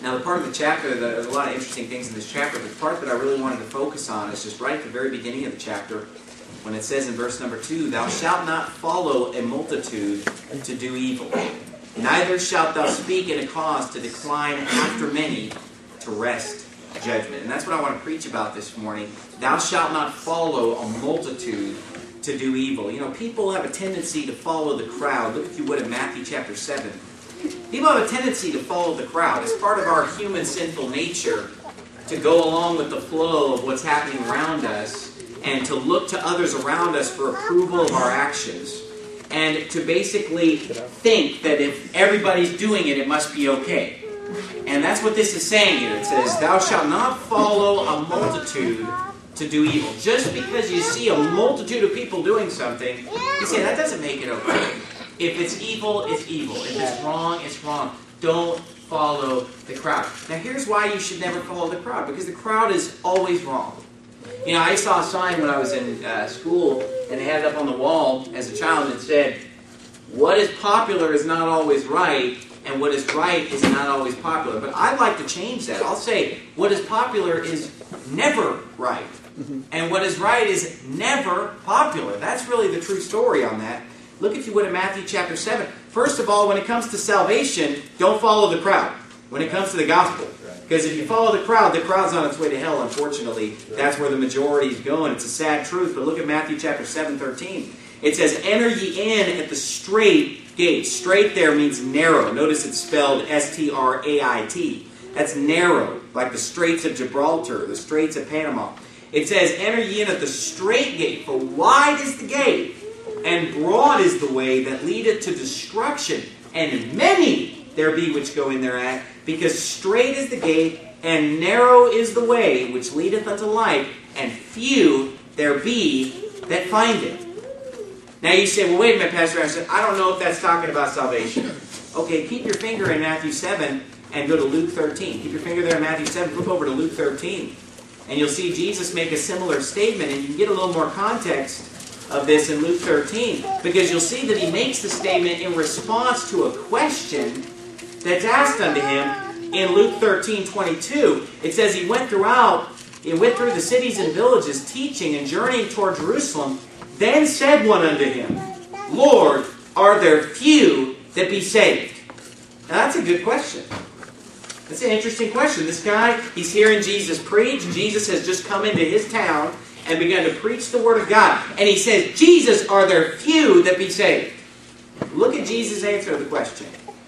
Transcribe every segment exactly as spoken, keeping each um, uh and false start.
Now, the part of the chapter, there's a lot of interesting things in this chapter, but the part that I really wanted to focus on is just right at the very beginning of the chapter, when it says in verse number two, "Thou shalt not follow a multitude to do evil, neither shalt thou speak in a cause to decline after many to wrest judgment." And that's what I want to preach about this morning. Thou shalt not follow a multitude to do evil. You know, people have a tendency to follow the crowd. Look, if you would, at Matthew chapter seven. People have a tendency to follow the crowd. It's part of our human sinful nature to go along with the flow of what's happening around us and to look to others around us for approval of our actions. And to basically think that if everybody's doing it, it must be okay. And that's what this is saying here. It says, "Thou shalt not follow a multitude to do evil." Just because you see a multitude of people doing something, you say, that doesn't make it okay. If it's evil, it's evil. If it's wrong, it's wrong. Don't follow the crowd. Now here's why you should never follow the crowd. Because the crowd is always wrong. You know, I saw a sign when I was in uh, school, and they had it up on the wall as a child, and it said, "What is popular is not always right, and what is right is not always popular." But I'd like to change that. I'll say, what is popular is never right. And what is right is never popular. That's really the true story on that. Look, if you would, at Matthew chapter seven. First of all, when it comes to salvation, don't follow the crowd. When it comes to the gospel. Because if you follow the crowd, the crowd's on its way to hell, unfortunately. That's where the majority is going. It's a sad truth. But look at Matthew chapter seven, thirteen. It says, "Enter ye in at the strait gate." Straight there means narrow. Notice it's spelled S T R A I T. That's narrow, like the Straits of Gibraltar, the Straits of Panama. It says, "Enter ye in at the strait gate, for wide is the gate, and broad is the way that leadeth to destruction, and many there be which go in thereat. Because strait is the gate, and narrow is the way which leadeth unto life, and few there be that find it." Now you say, "Well, wait a minute, Pastor Anderson, I don't know if that's talking about salvation." Okay, keep your finger in Matthew seven and go to Luke thirteen. Keep your finger there in Matthew seven, flip over to Luke thirteen. And you'll see Jesus make a similar statement, and you can get a little more context of this in Luke thirteen, because you'll see that he makes the statement in response to a question that's asked unto him in Luke thirteen, twenty-two. It says, "He went throughout, he went through the cities and villages, teaching and journeying toward Jerusalem. Then said one unto him, Lord, are there few that be saved?" Now that's a good question. That's an interesting question. This guy, he's hearing Jesus preach. Jesus has just come into his town and begun to preach the Word of God. And he says, "Jesus, are there few that be saved?" Look at Jesus' answer to the question.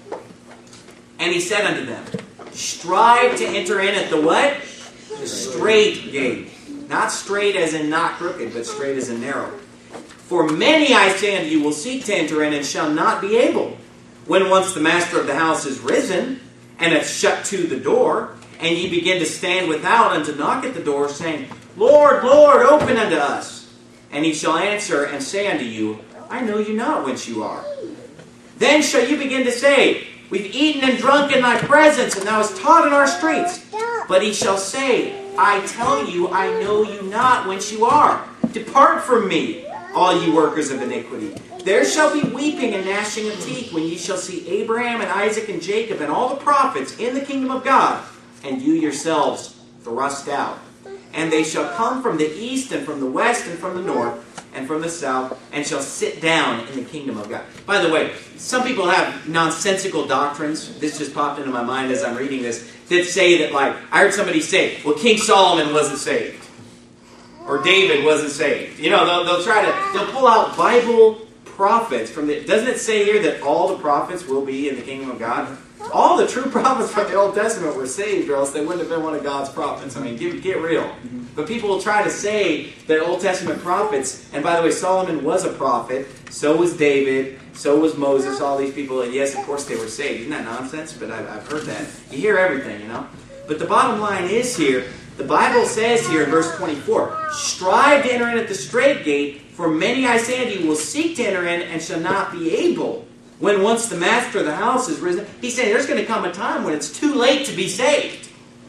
"And he said unto them, Strive to enter in at the" what? "The strait gate." Not straight as in not crooked, but straight as in narrow. "For many, I say unto you, will seek to enter in, and shall not be able. When once the master of the house is risen, and hath shut to the door, and ye begin to stand without, and to knock at the door, saying, Lord, Lord, open unto us. And he shall answer and say unto you, I know you not whence you are. Then shall you begin to say, We've eaten and drunk in thy presence, and thou hast taught in our streets. But he shall say, I tell you, I know you not whence you are. Depart from me, all ye workers of iniquity. There shall be weeping and gnashing of teeth when ye shall see Abraham and Isaac and Jacob and all the prophets in the kingdom of God, and you yourselves thrust out. And they shall come from the east and from the west and from the north and from the south, and shall sit down in the kingdom of God. By the way, some people have nonsensical doctrines. This just popped into my mind as I'm reading this, that say that, like, I heard somebody say, well, King Solomon wasn't saved. Or David wasn't saved. You know, they'll, they'll try to, they'll pull out Bible prophets from the, doesn't it say here that all the prophets will be in the kingdom of God? All the true prophets from the Old Testament were saved, or else they wouldn't have been one of God's prophets. I mean, get, get real. But people will try to say that Old Testament prophets, and by the way, Solomon was a prophet, so was David, so was Moses, all these people, and yes, of course they were saved. Isn't that nonsense? But I've, I've heard that. You hear everything, you know? But the bottom line is here, the Bible says here in verse twenty-four, strive to enter in at the strait gate, for many, I say unto you, will seek to enter in and shall not be able. When once the master of the house is risen, he's saying there's going to come a time when it's too late to be saved.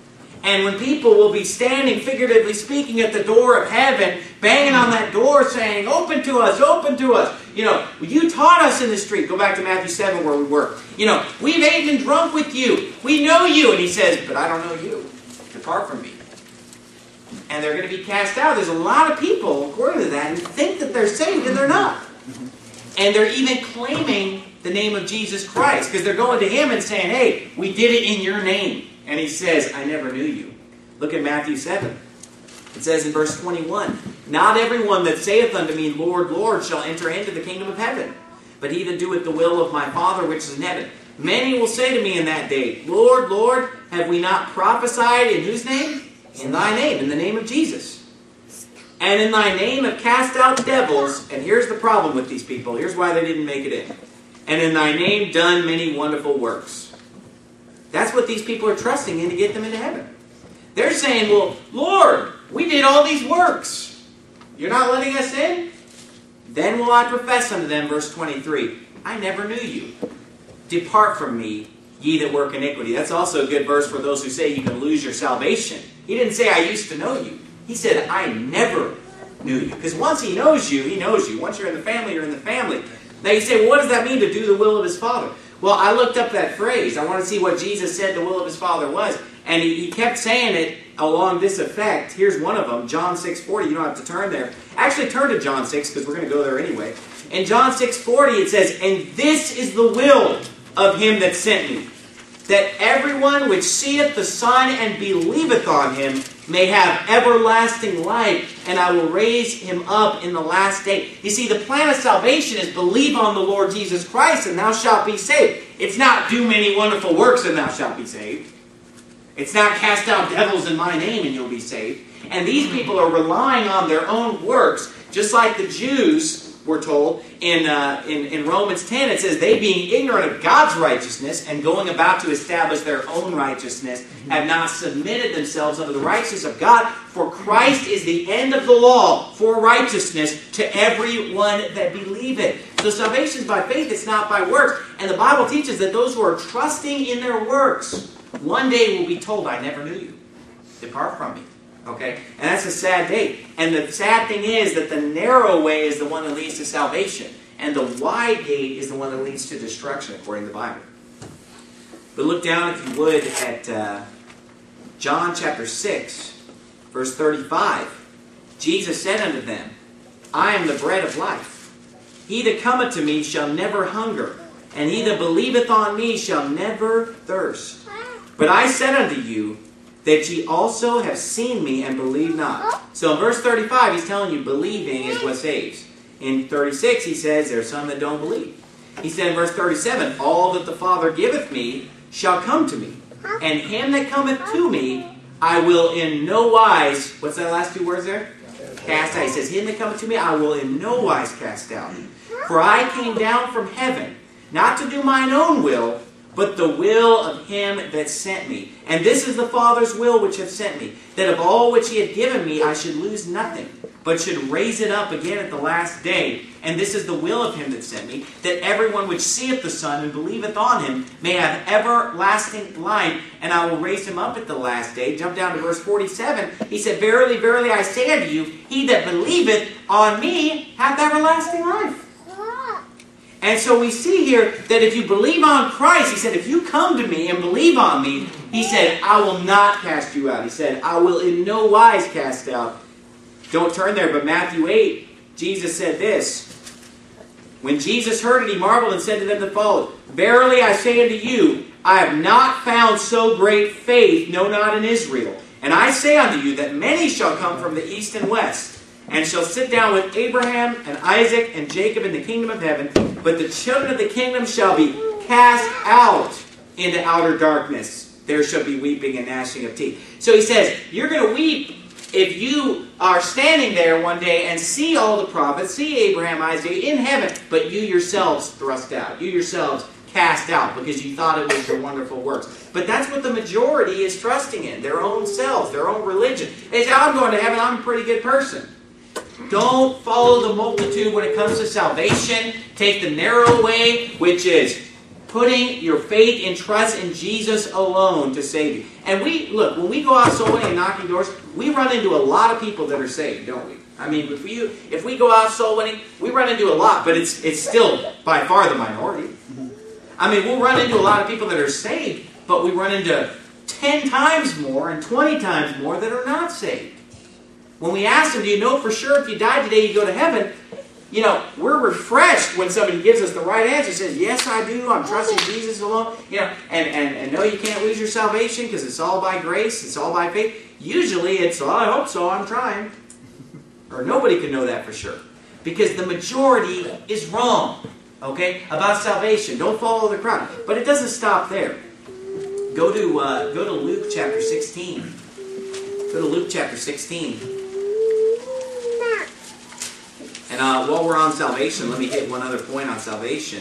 And when people will be standing, figuratively speaking, at the door of heaven, banging on that door saying, open to us, open to us. You know, you taught us in the street. Go back to Matthew seven where we were. You know, we've eaten and drunk with you. We know you. And he says, but I don't know you. Depart from me. And they're going to be cast out. There's a lot of people, according to that, who think that they're saved and they're not. And they're even claiming the name of Jesus Christ because they're going to him and saying, hey, we did it in your name. And he says, I never knew you. Look at Matthew seven. It says in verse twenty-one, not everyone that saith unto me, Lord, Lord, shall enter into the kingdom of heaven, but he that doeth the will of my Father which is in heaven. Many will say to me in that day, Lord, Lord, have we not prophesied in whose name? In thy name, in the name of Jesus. And in thy name have cast out devils. And here's the problem with these people. Here's why they didn't make it in. And in thy name done many wonderful works. That's what these people are trusting in to get them into heaven. They're saying, well, Lord, we did all these works. You're not letting us in? Then will I profess unto them, verse twenty-three, I never knew you. Depart from me, ye that work iniquity. That's also a good verse for those who say you can lose your salvation. He didn't say, I used to know you. He said, I never knew you. Because once he knows you, he knows you. Once you're in the family, you're in the family. Now you say, well, what does that mean to do the will of his Father? Well, I looked up that phrase. I want to see what Jesus said the will of his Father was. And he, he kept saying it along this effect. Here's one of them, John six forty. You don't have to turn there. Actually, turn to John six because we're going to go there anyway. In John six forty, it says, and this is the will of him that sent me, that everyone which seeth the Son and believeth on him may have everlasting life, and I will raise him up in the last day. You see, the plan of salvation is believe on the Lord Jesus Christ, and thou shalt be saved. It's not do many wonderful works, and thou shalt be saved. It's not cast out devils in my name, and you'll be saved. And these people are relying on their own works, just like the Jews we're told in, uh, in, in Romans ten, it says, they being ignorant of God's righteousness and going about to establish their own righteousness, have not submitted themselves unto the righteousness of God. For Christ is the end of the law for righteousness to everyone that believeth. So salvation is by faith, it's not by works. And the Bible teaches that those who are trusting in their works, one day will be told, I never knew you. Depart from me. Okay? And that's a sad day. And the sad thing is that the narrow way is the one that leads to salvation. And the wide gate is the one that leads to destruction, according to the Bible. But look down, if you would, at uh, John chapter six, verse thirty-five. Jesus said unto them, I am the bread of life. He that cometh to me shall never hunger, and he that believeth on me shall never thirst. But I said unto you, that ye also have seen me and believe not. So in verse thirty-five, he's telling you believing is what saves. In thirty-six, he says there are some that don't believe. He said in verse thirty-seven, all that the Father giveth me shall come to me. And him that cometh to me, I will in no wise, what's that last two words there? Cast out. He says, him that cometh to me, I will in no wise cast out. For I came down from heaven, not to do mine own will, but the will of him that sent me. And this is the Father's will which hath sent me, that of all which he had given me I should lose nothing, but should raise it up again at the last day. And this is the will of him that sent me, that everyone which seeth the Son and believeth on him may have everlasting life, and I will raise him up at the last day. Jump down to verse forty-seven. He said, verily, verily, I say unto you, he that believeth on me hath everlasting life. And so we see here that if you believe on Christ, he said, if you come to me and believe on me, he said, I will not cast you out. He said, I will in no wise cast out. Don't turn there, but Matthew eight, Jesus said this. When Jesus heard it, he marveled and said to them that followed, verily I say unto you, I have not found so great faith, no, not in Israel. And I say unto you that many shall come from the east and west, and shall sit down with Abraham and Isaac and Jacob in the kingdom of heaven. But the children of the kingdom shall be cast out into outer darkness. There shall be weeping and gnashing of teeth. So he says, you're going to weep if you are standing there one day and see all the prophets, see Abraham, Isaac in heaven, but you yourselves thrust out. You yourselves cast out because you thought it was your wonderful works. But that's what the majority is trusting in. Their own selves, their own religion. They say, I'm going to heaven, I'm a pretty good person. Don't follow the multitude when it comes to salvation. Take the narrow way, which is Putting your faith and trust in Jesus alone to save you. And we, look, when we go out soul winning and knocking doors, we run into a lot of people that are saved, don't we? I mean, if we, if we go out soul winning, we run into a lot, but it's, it's still by far the minority. I mean, we'll run into a lot of people that are saved, but we run into ten times more and twenty times more that are not saved. When we ask them, do you know for sure if you die today you go to heaven? You know, we're refreshed when somebody gives us the right answer. Says, yes, I do. I'm trusting Jesus alone. You know, and, and, and no, you can't lose your salvation because it's all by grace. It's all by faith. Usually it's, oh, I hope so. I'm trying. Or nobody can know that for sure. Because the majority is wrong, okay, about salvation. Don't follow the crowd. But it doesn't stop there. Go to, uh, go to Luke chapter sixteen. Go to Luke chapter sixteen. And uh, while we're on salvation, let me hit one other point on salvation.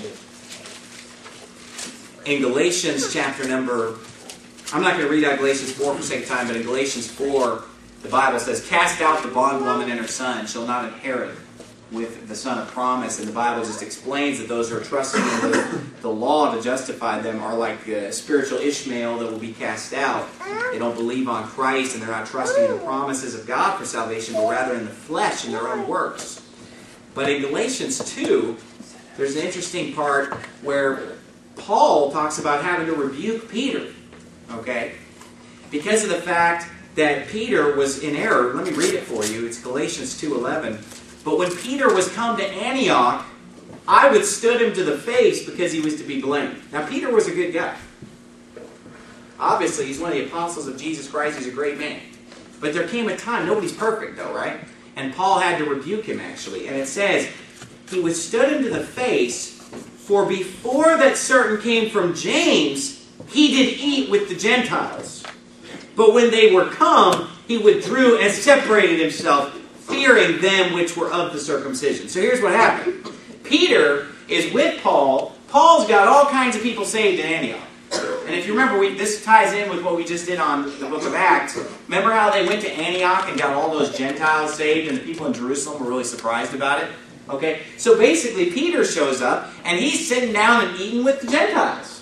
In Galatians chapter number, I'm not going to read out Galatians four for the sake of time, but in Galatians four, the Bible says, cast out the bondwoman and her son, shall not inherit with the son of promise. And the Bible just explains that those who are trusting in the, the law to justify them are like uh, spiritual Ishmael that will be cast out. They don't believe on Christ, and they're not trusting in the promises of God for salvation, but rather in the flesh and their own works. But in Galatians two, there's an interesting part where Paul talks about having to rebuke Peter. Okay? Because of the fact that Peter was in error. Let me read it for you. It's Galatians two eleven. But when Peter was come to Antioch, I withstood him to the face because he was to be blamed. Now, Peter was a good guy. Obviously, he's one of the apostles of Jesus Christ. He's a great man. But there came a time, nobody's perfect though, right? And Paul had to rebuke him, actually. And it says, he withstood him to the face, for before that certain came from James, he did eat with the Gentiles. But when they were come, he withdrew and separated himself, fearing them which were of the circumcision. So here's what happened. Peter is with Paul. Paul's got all kinds of people saved in Antioch. And if you remember, we, this ties in with what we just did on the book of Acts. Remember how they went to Antioch and got all those Gentiles saved, and the people in Jerusalem were really surprised about it? Okay, so basically Peter shows up, and he's sitting down and eating with the Gentiles.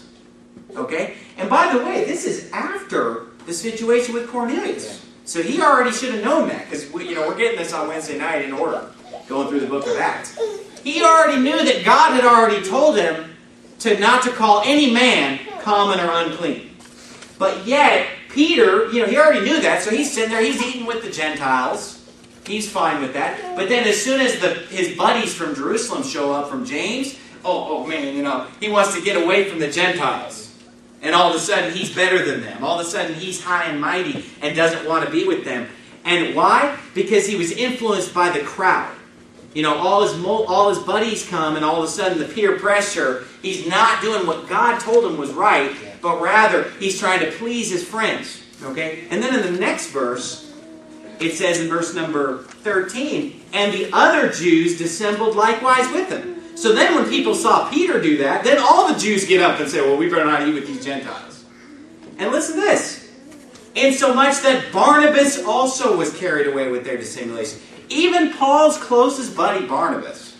Okay, and by the way, this is after the situation with Cornelius. So he already should have known that, because we, you know, we're getting this on Wednesday night in order, going through the book of Acts. He already knew that God had already told him to not to call any man common or unclean. But yet, Peter, you know, he already knew that, so he's sitting there, he's eating with the Gentiles. He's fine with that. But then as soon as the, his buddies from Jerusalem show up from James, oh, oh man, you know, he wants to get away from the Gentiles. And all of a sudden, he's better than them. All of a sudden, he's high and mighty and doesn't want to be with them. And why? Because he was influenced by the crowd. You know, all his, all his buddies come, and all of a sudden, the peer pressure, he's not doing what God told him was right, but rather, he's trying to please his friends. Okay? And then in the next verse, it says in verse number thirteen, and the other Jews dissembled likewise with him. So then when people saw Peter do that, then all the Jews get up and say, well, we better not eat with these Gentiles. And listen to this. Insomuch that Barnabas also was carried away with their dissimulation. Even Paul's closest buddy, Barnabas,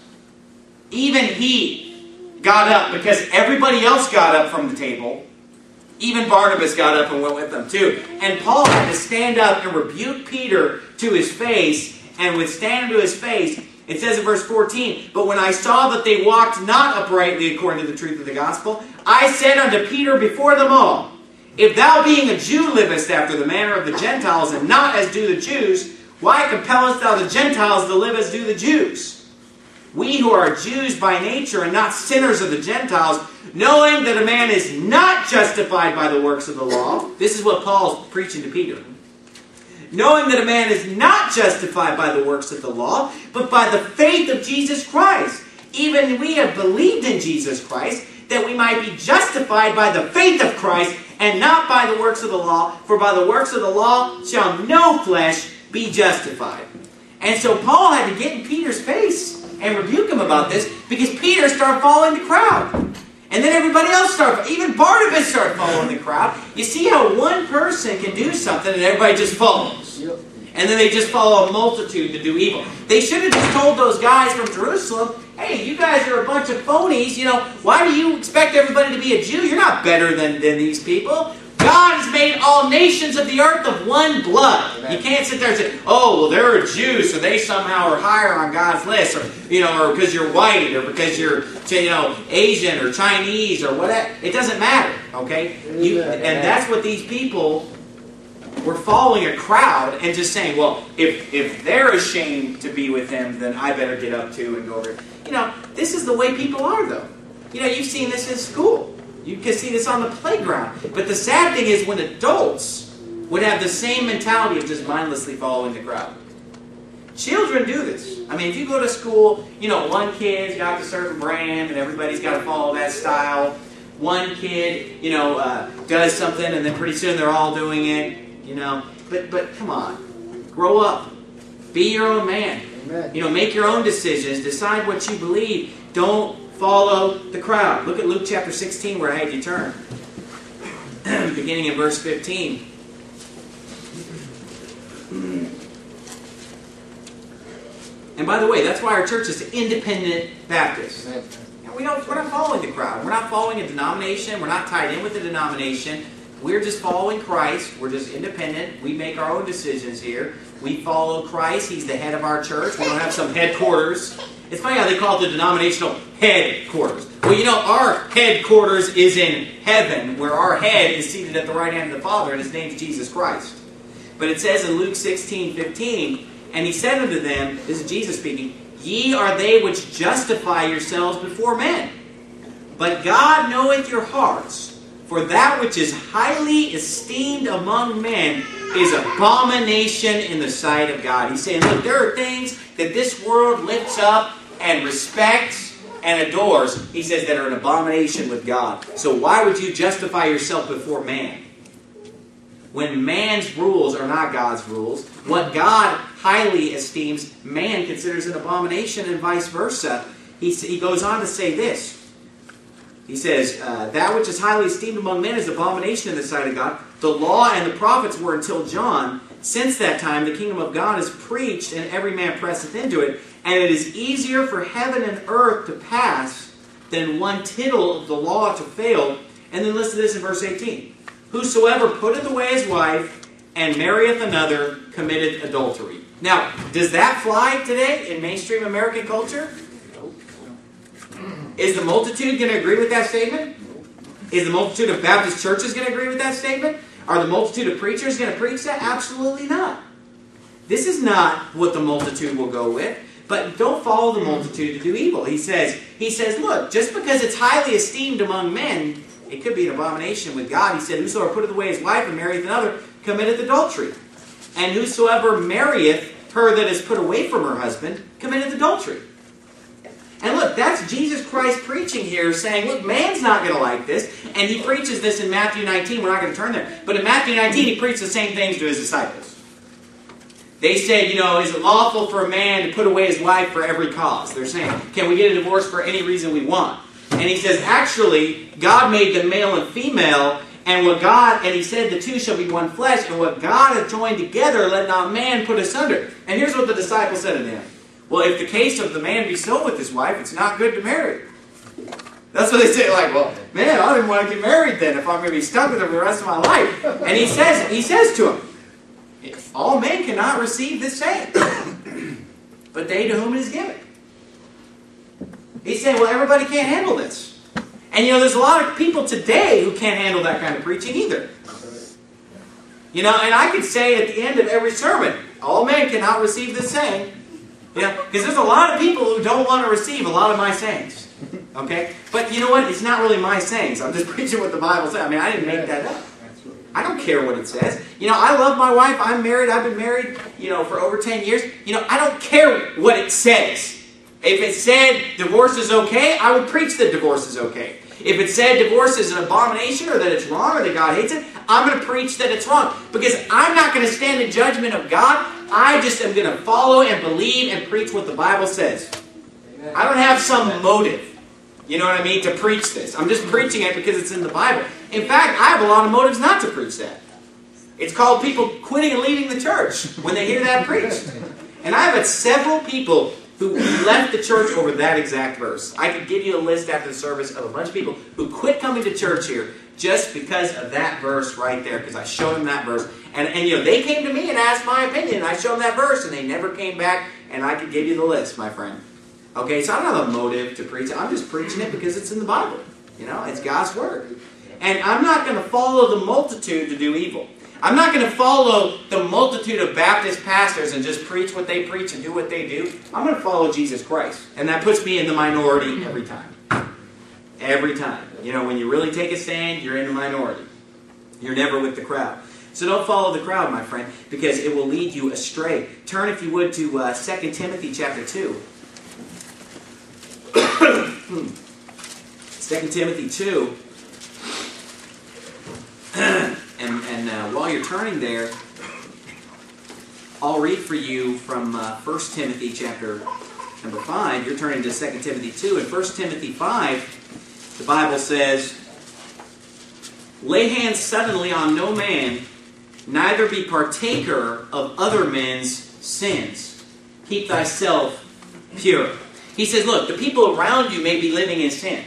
even he got up because everybody else got up from the table. Even Barnabas got up and went with them too. And Paul had to stand up and rebuke Peter to his face, and withstand him to his face. It says in verse fourteen, but when I saw that they walked not uprightly according to the truth of the gospel, I said unto Peter before them all, if thou being a Jew livest after the manner of the Gentiles, and not as do the Jews, why compellest thou the Gentiles to live as do the Jews? We who are Jews by nature and not sinners of the Gentiles, knowing that a man is not justified by the works of the law. This is what Paul's preaching to Peter. Knowing that a man is not justified by the works of the law, but by the faith of Jesus Christ. Even we have believed in Jesus Christ, that we might be justified by the faith of Christ, and not by the works of the law. For by the works of the law shall no flesh be justified. And so Paul had to get in Peter's face and rebuke him about this, because Peter started following the crowd. And then everybody else started, even Barnabas started following the crowd. You see how one person can do something and everybody just follows. And then they just follow a multitude to do evil. They should have just told those guys from Jerusalem, hey, you guys are a bunch of phonies. You know, why do you expect everybody to be a Jew? You're not better than, than these people. God has made all nations of the earth of one blood. Amen. You can't sit there and say, oh, well, they're a Jew, so they somehow are higher on God's list, or, you know, or because you're white, or because you're, you know, Asian, or Chinese, or whatever. It doesn't matter, okay? You, and that's what these people were following a crowd and just saying, well, if, if they're ashamed to be with him, then I better get up too and go over. You know, this is the way people are, though. You know, you've seen this in school. You can see this on the playground. But the sad thing is when adults would have the same mentality of just mindlessly following the crowd. Children do this. I mean, if you go to school, you know, one kid's got a certain brand and everybody's got to follow that style. One kid, you know, uh, does something and then pretty soon they're all doing it, you know. But, but come on. Grow up. Be your own man. Amen. You know, make your own decisions. Decide what you believe. Don't follow the crowd. Look at Luke chapter sixteen where I had you turn. Beginning in verse fifteen. And by the way, that's why our church is independent Baptist. And we don't, we're not following the crowd. We're not following a denomination. We're not tied in with a denomination. We're just following Christ. We're just independent. We make our own decisions here. We follow Christ. He's the head of our church. We don't have some headquarters. It's funny how they call it the denominational headquarters. Well, you know, our headquarters is in heaven, where our head is seated at the right hand of the Father, and his name is Jesus Christ. But it says in Luke sixteen fifteen, and he said unto them, this is Jesus speaking, ye are they which justify yourselves before men. But God knoweth your hearts, for that which is highly esteemed among men is abomination in the sight of God. He's saying, look, there are things that this world lifts up and respects and adores, he says, that are an abomination with God. So why would you justify yourself before man? When man's rules are not God's rules, what God highly esteems, man considers an abomination, and vice versa. He, he goes on to say this. He says, uh, that which is highly esteemed among men is abomination in the sight of God. The law and the prophets were until John. Since that time, the kingdom of God is preached, and every man presseth into it. And it is easier for heaven and earth to pass than one tittle of the law to fail. And then listen to this in verse eighteen. Whosoever putteth away his wife and marrieth another committeth adultery. Now, does that fly today in mainstream American culture? Is the multitude going to agree with that statement? Is the multitude of Baptist churches going to agree with that statement? Are the multitude of preachers going to preach that? Absolutely not. This is not what the multitude will go with. But don't follow the multitude to do evil. He says, he says, look, just because it's highly esteemed among men, it could be an abomination with God. He said, whosoever putteth away his wife and marrieth another committeth adultery. And whosoever marrieth her that is put away from her husband committeth adultery. And look, that's Jesus Christ preaching here, saying, look, man's not going to like this. And he preaches this in Matthew nineteen. We're not going to turn there. But in Matthew nineteen, he preached the same things to his disciples. They said, you know, is it lawful for a man to put away his wife for every cause? They're saying, can we get a divorce for any reason we want? And he says, actually, God made them male and female, and what God, and he said, the two shall be one flesh, and what God hath joined together, let not man put asunder. And here's what the disciples said to him. Well, if the case of the man be so with his wife, it's not good to marry. That's what they say. Like, well, man, I didn't want to get married then if I'm going to be stuck with her for the rest of my life. And he says, he says to him, all men cannot receive this saying, but they to whom it is given. He's saying, well, everybody can't handle this. And you know, there's a lot of people today who can't handle that kind of preaching either. You know, and I could say at the end of every sermon, all men cannot receive this saying. You know, because there's a lot of people who don't want to receive a lot of my sayings. Okay? But you know what? It's not really my sayings. I'm just preaching what the Bible says. I mean, I didn't make that up. I don't care what it says. You know, I love my wife. I'm married. I've been married, you know, for over ten years. You know, I don't care what it says. If it said divorce is okay, I would preach that divorce is okay. If it said divorce is an abomination or that it's wrong or that God hates it, I'm going to preach that it's wrong. Because I'm not going to stand in judgment of God. I just am going to follow and believe and preach what the Bible says. Amen. I don't have some motive, you know what I mean, to preach this. I'm just preaching it because it's in the Bible. In fact, I have a lot of motives not to preach that. It's called people quitting and leaving the church when they hear that preached. And I've had several people who left the church over that exact verse. I could give you a list after the service of a bunch of people who quit coming to church here just because of that verse right there, because I showed them that verse. And, and you know, they came to me and asked my opinion, and I showed them that verse, and they never came back, and I could give you the list, my friend. Okay, so I don't have a motive to preach it. I'm just preaching it because it's in the Bible. You know, it's God's Word. And I'm not going to follow the multitude to do evil. I'm not going to follow the multitude of Baptist pastors and just preach what they preach and do what they do. I'm going to follow Jesus Christ. And that puts me in the minority every time. Every time. You know, when you really take a stand, you're in the minority. You're never with the crowd. So don't follow the crowd, my friend, because it will lead you astray. Turn, if you would, to uh, Second Timothy chapter two. Second Timothy two. And, and uh, while you're turning there, I'll read for you from uh, First Timothy chapter number five. You're turning to Second Timothy two. In First Timothy five, the Bible says, "Lay hands suddenly on no man, neither be partaker of other men's sins. Keep thyself pure." He says, look, the people around you may be living in sin.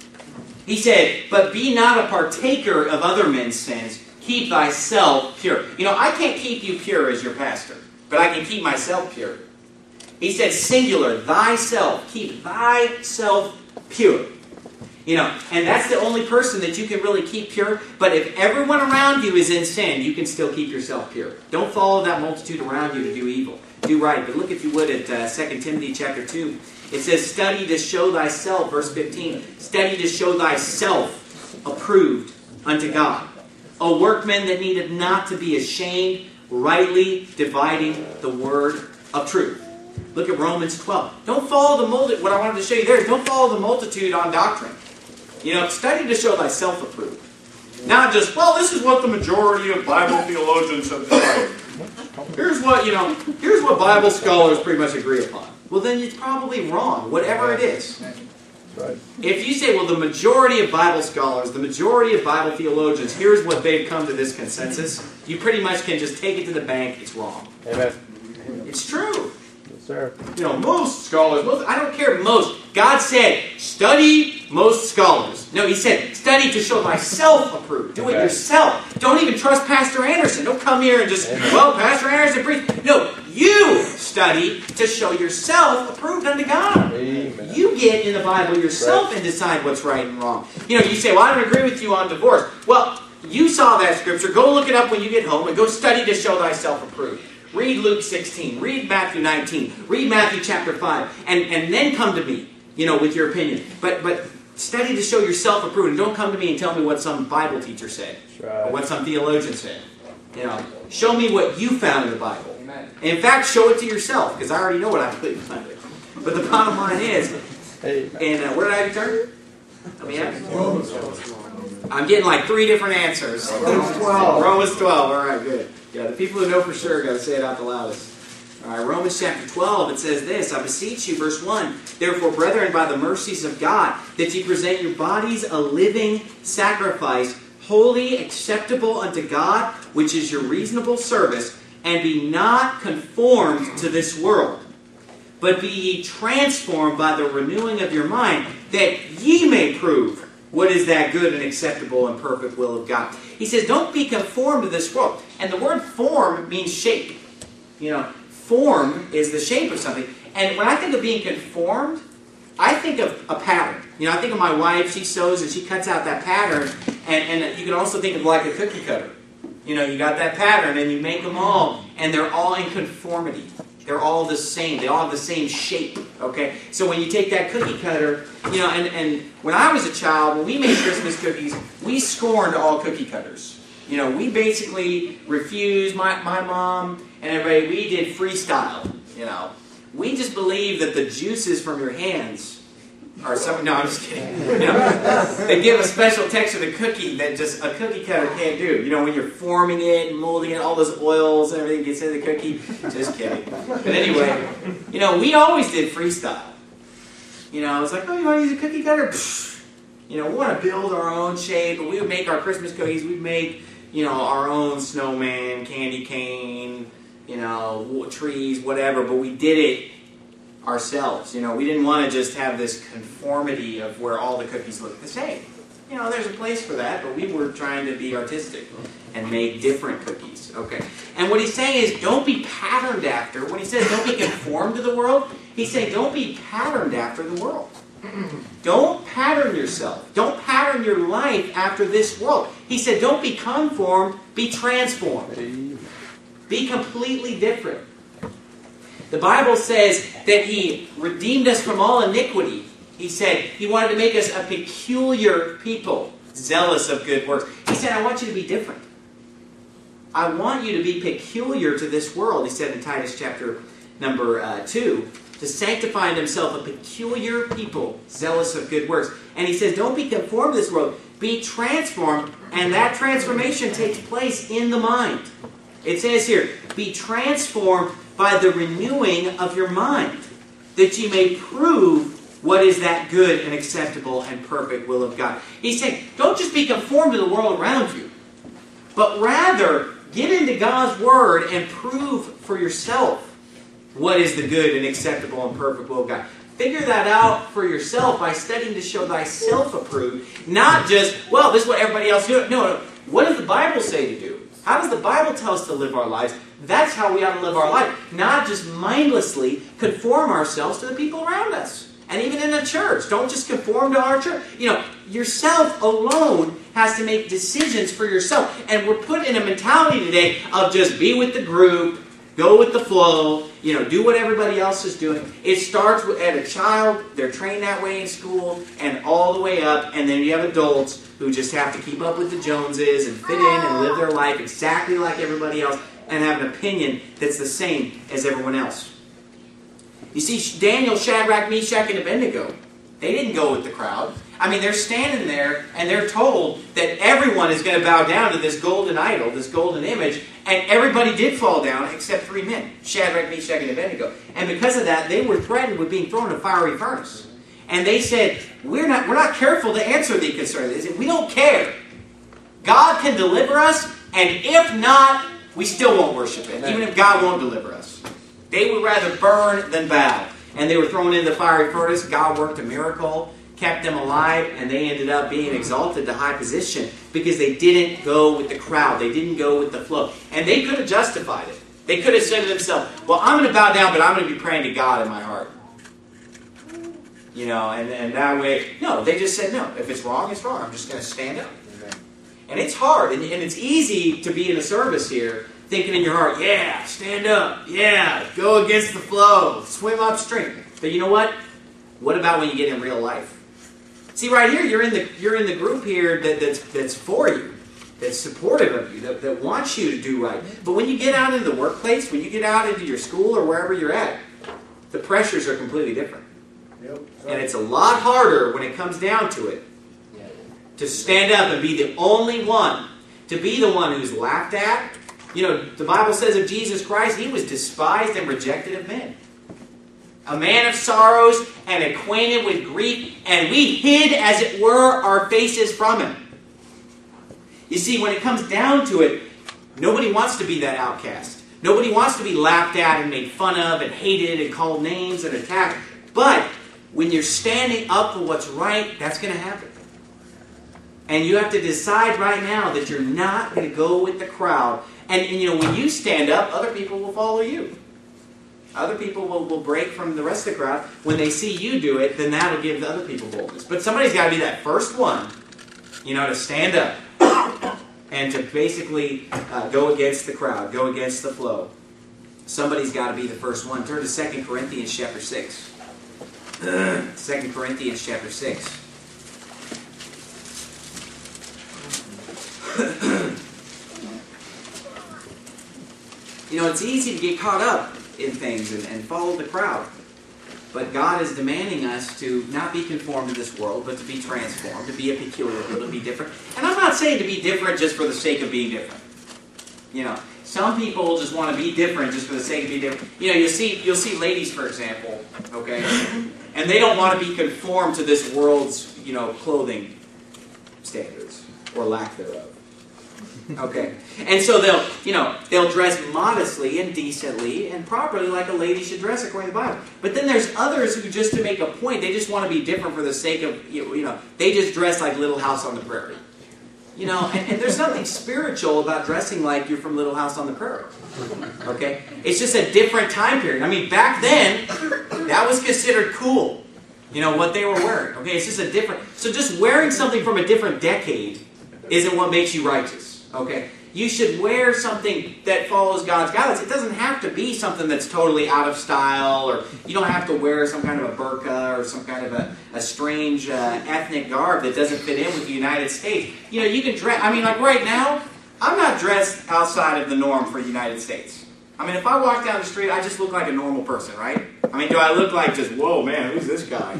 He said, but be not a partaker of other men's sins. Keep thyself pure. You know, I can't keep you pure as your pastor, but I can keep myself pure. He said singular, thyself. Keep thyself pure. You know, and that's the only person that you can really keep pure. But if everyone around you is in sin, you can still keep yourself pure. Don't follow that multitude around you to do evil. Do right. But look, if you would, at uh, Second Timothy chapter two. It says, study to show thyself, verse fifteen, study to show thyself approved unto God. A workman that needeth not to be ashamed, rightly dividing the word of truth. Look at Romans twelve. Don't follow the multitude. What I wanted to show you there is don't follow the multitude on doctrine. You know, study to show thyself approved. Not just, well, this is what the majority of Bible theologians have decided. Here's what, you know, here's what Bible scholars pretty much agree upon. Well, then it's probably wrong, whatever it is. Right. If you say, well, the majority of Bible scholars, the majority of Bible theologians, here's what they've come to this consensus, you pretty much can just take it to the bank, it's wrong. Amen. It's true. Yes, sir. You know, most scholars, most, I don't care, most. God said, study most scholars. No, He said, study to show thyself approved. Do it Okay. yourself. Don't even trust Pastor Anderson. Don't come here and just, Amen. well, Pastor Anderson preached. No, you study to show yourself approved unto God. Amen. You get in the Bible yourself Right. and decide what's right and wrong. You know, you say, well, I don't agree with you on divorce. Well, you saw that scripture. Go look it up when you get home and go study to show thyself approved. Read Luke sixteen. Read Matthew nineteen. Read Matthew chapter five. And, and then come to me, you know, with your opinion. But but study to show yourself approved. And don't come to me and tell me what some Bible teacher said. Right. Or what some theologian said. You know, show me what you found in the Bible. Amen. And in fact, show it to yourself, because I already know what I believe. But the bottom line is, Amen. and uh, where did I turn? Let me ask. I'm getting like three different answers. Romans twelve. Romans twelve. All right, good. Yeah, the people who know for sure got to say it out the loudest. All right, Romans chapter twelve, it says this, I beseech you, verse one, therefore, brethren, by the mercies of God, that ye present your bodies a living sacrifice, holy, acceptable unto God, which is your reasonable service, and be not conformed to this world, but be ye transformed by the renewing of your mind, that ye may prove what is that good and acceptable and perfect will of God. He says, don't be conformed to this world. And the word form means shape. You know, form is the shape of something. And when I think of being conformed, I think of a pattern. You know, I think of my wife, she sews and she cuts out that pattern. And, and you can also think of like a cookie cutter. You know, you got that pattern and you make them all, and they're all in conformity. They're all the same. They all have the same shape. Okay? So when you take that cookie cutter, you know, and, and when I was a child, when we made Christmas cookies, we scorned all cookie cutters. You know, we basically refused, my, my mom and everybody, we did freestyle. You know, we just believe that the juices from your hands are some, no, I'm just kidding. You know, they give a special texture to the cookie that just a cookie cutter can't do. You know, when you're forming it and molding it, all those oils and everything gets in the cookie. Just kidding. But anyway, you know, we always did freestyle. You know, it's like, oh, you want to use a cookie cutter? Pfft. You know, we want to build our own shape. But we would make our Christmas cookies. We'd make, you know, our own snowman, candy cane, you know, trees, whatever. But we did it ourselves. You know, we didn't want to just have this conformity of where all the cookies look the same. You know, there's a place for that, but we were trying to be artistic and make different cookies. Okay. And what he's saying is, don't be patterned after. When he says don't be conformed to the world, he's saying don't be patterned after the world. Don't pattern yourself. Don't pattern your life after this world. He said don't be conformed, be transformed. Be completely different. The Bible says that he redeemed us from all iniquity. He said he wanted to make us a peculiar people, zealous of good works. He said, I want you to be different. I want you to be peculiar to this world, he said in Titus chapter number uh, two, to sanctify in himself a peculiar people, zealous of good works. And he says, don't be conformed to this world, be transformed, and that transformation takes place in the mind. It says here, be transformed by the renewing of your mind, that ye may prove what is that good and acceptable and perfect will of God. He's saying, don't just be conformed to the world around you, but rather get into God's Word and prove for yourself what is the good and acceptable and perfect will of God. Figure that out for yourself by studying to show thyself approved. Not just, well, this is what everybody else does. No, no. What does the Bible say to do? How does the Bible tell us to live our lives? That's how we ought to live our life. Not just mindlessly conform ourselves to the people around us. And even in the church, don't just conform to our church. You know, yourself alone has to make decisions for yourself. And we're put in a mentality today of just be with the group, go with the flow, you know, do what everybody else is doing. It starts with, at a child, they're trained that way in school, and all the way up, and then you have adults who just have to keep up with the Joneses and fit in and live their life exactly like everybody else and have an opinion that's the same as everyone else. You see, Daniel, Shadrach, Meshach, and Abednego, they didn't go with the crowd. I mean, they're standing there, and they're told that everyone is going to bow down to this golden idol, this golden image, and everybody did fall down except three men, Shadrach, Meshach, and Abednego. And because of that, they were threatened with being thrown in a fiery furnace. And they said, we're not, we're not careful to answer the concern. They said, we don't care. God can deliver us, and if not, we still won't worship Him, even if God won't deliver us. They would rather burn than bow. And they were thrown in the fiery furnace. God worked a miracle, kept them alive, and they ended up being exalted to high position because they didn't go with the crowd. They didn't go with the flow. And they could have justified it. They could have said to themselves, well, I'm going to bow down, but I'm going to be praying to God in my heart. You know, and, and that way, no, they just said, no, if it's wrong, it's wrong. I'm just going to stand up. And it's hard, and, and it's easy to be in a service here thinking in your heart, yeah, stand up, yeah, go against the flow, swim upstream. But you know what? What about when you get in real life? See, right here, you're in the you're in the group here that, that's that's for you, that's supportive of you, that, that wants you to do right. But when you get out into the workplace, when you get out into your school or wherever you're at, the pressures are completely different. Yep. And it's a lot harder when it comes down to it to stand up and be the only one, to be the one who's laughed at. You know, the Bible says of Jesus Christ, He was despised and rejected of men. A man of sorrows and acquainted with grief, and we hid, as it were, our faces from Him. You see, when it comes down to it, nobody wants to be that outcast. Nobody wants to be laughed at and made fun of and hated and called names and attacked. But when you're standing up for what's right, that's going to happen. And you have to decide right now that you're not going to go with the crowd. And, and you know, when you stand up, other people will follow you. Other people will, will break from the rest of the crowd. When they see you do it, then that'll give the other people boldness. But somebody's got to be that first one, you know, to stand up and to basically uh, go against the crowd, go against the flow. Somebody's got to be the first one. Turn to Second Corinthians chapter six. Second Corinthians chapter six. You know, it's easy to get caught up in things and, and follow the crowd. But God is demanding us to not be conformed to this world, but to be transformed, to be a peculiar people, to be different. And I'm not saying to be different just for the sake of being different. You know, some people just want to be different just for the sake of being different. You know, you'll see, you'll see ladies, for example, okay, and they don't want to be conformed to this world's, you know, clothing standards or lack thereof. Okay. And so they'll, you know, they'll dress modestly and decently and properly like a lady should dress according to the Bible. But then there's others who, just to make a point, they just want to be different for the sake of, you know, they just dress like Little House on the Prairie. You know, and, and there's nothing spiritual about dressing like you're from Little House on the Prairie. Okay? It's just a different time period. I mean, back then, that was considered cool. You know, what they were wearing. Okay? It's just a different... So just wearing something from a different decade isn't what makes you righteous. Okay? You should wear something that follows God's guidelines. It doesn't have to be something that's totally out of style, or you don't have to wear some kind of a burqa or some kind of a, a strange uh, ethnic garb that doesn't fit in with the United States. You know, you can dress... I mean, like right now, I'm not dressed outside of the norm for the United States. I mean, if I walk down the street, I just look like a normal person, right? I mean, do I look like just, whoa, man, who's this guy?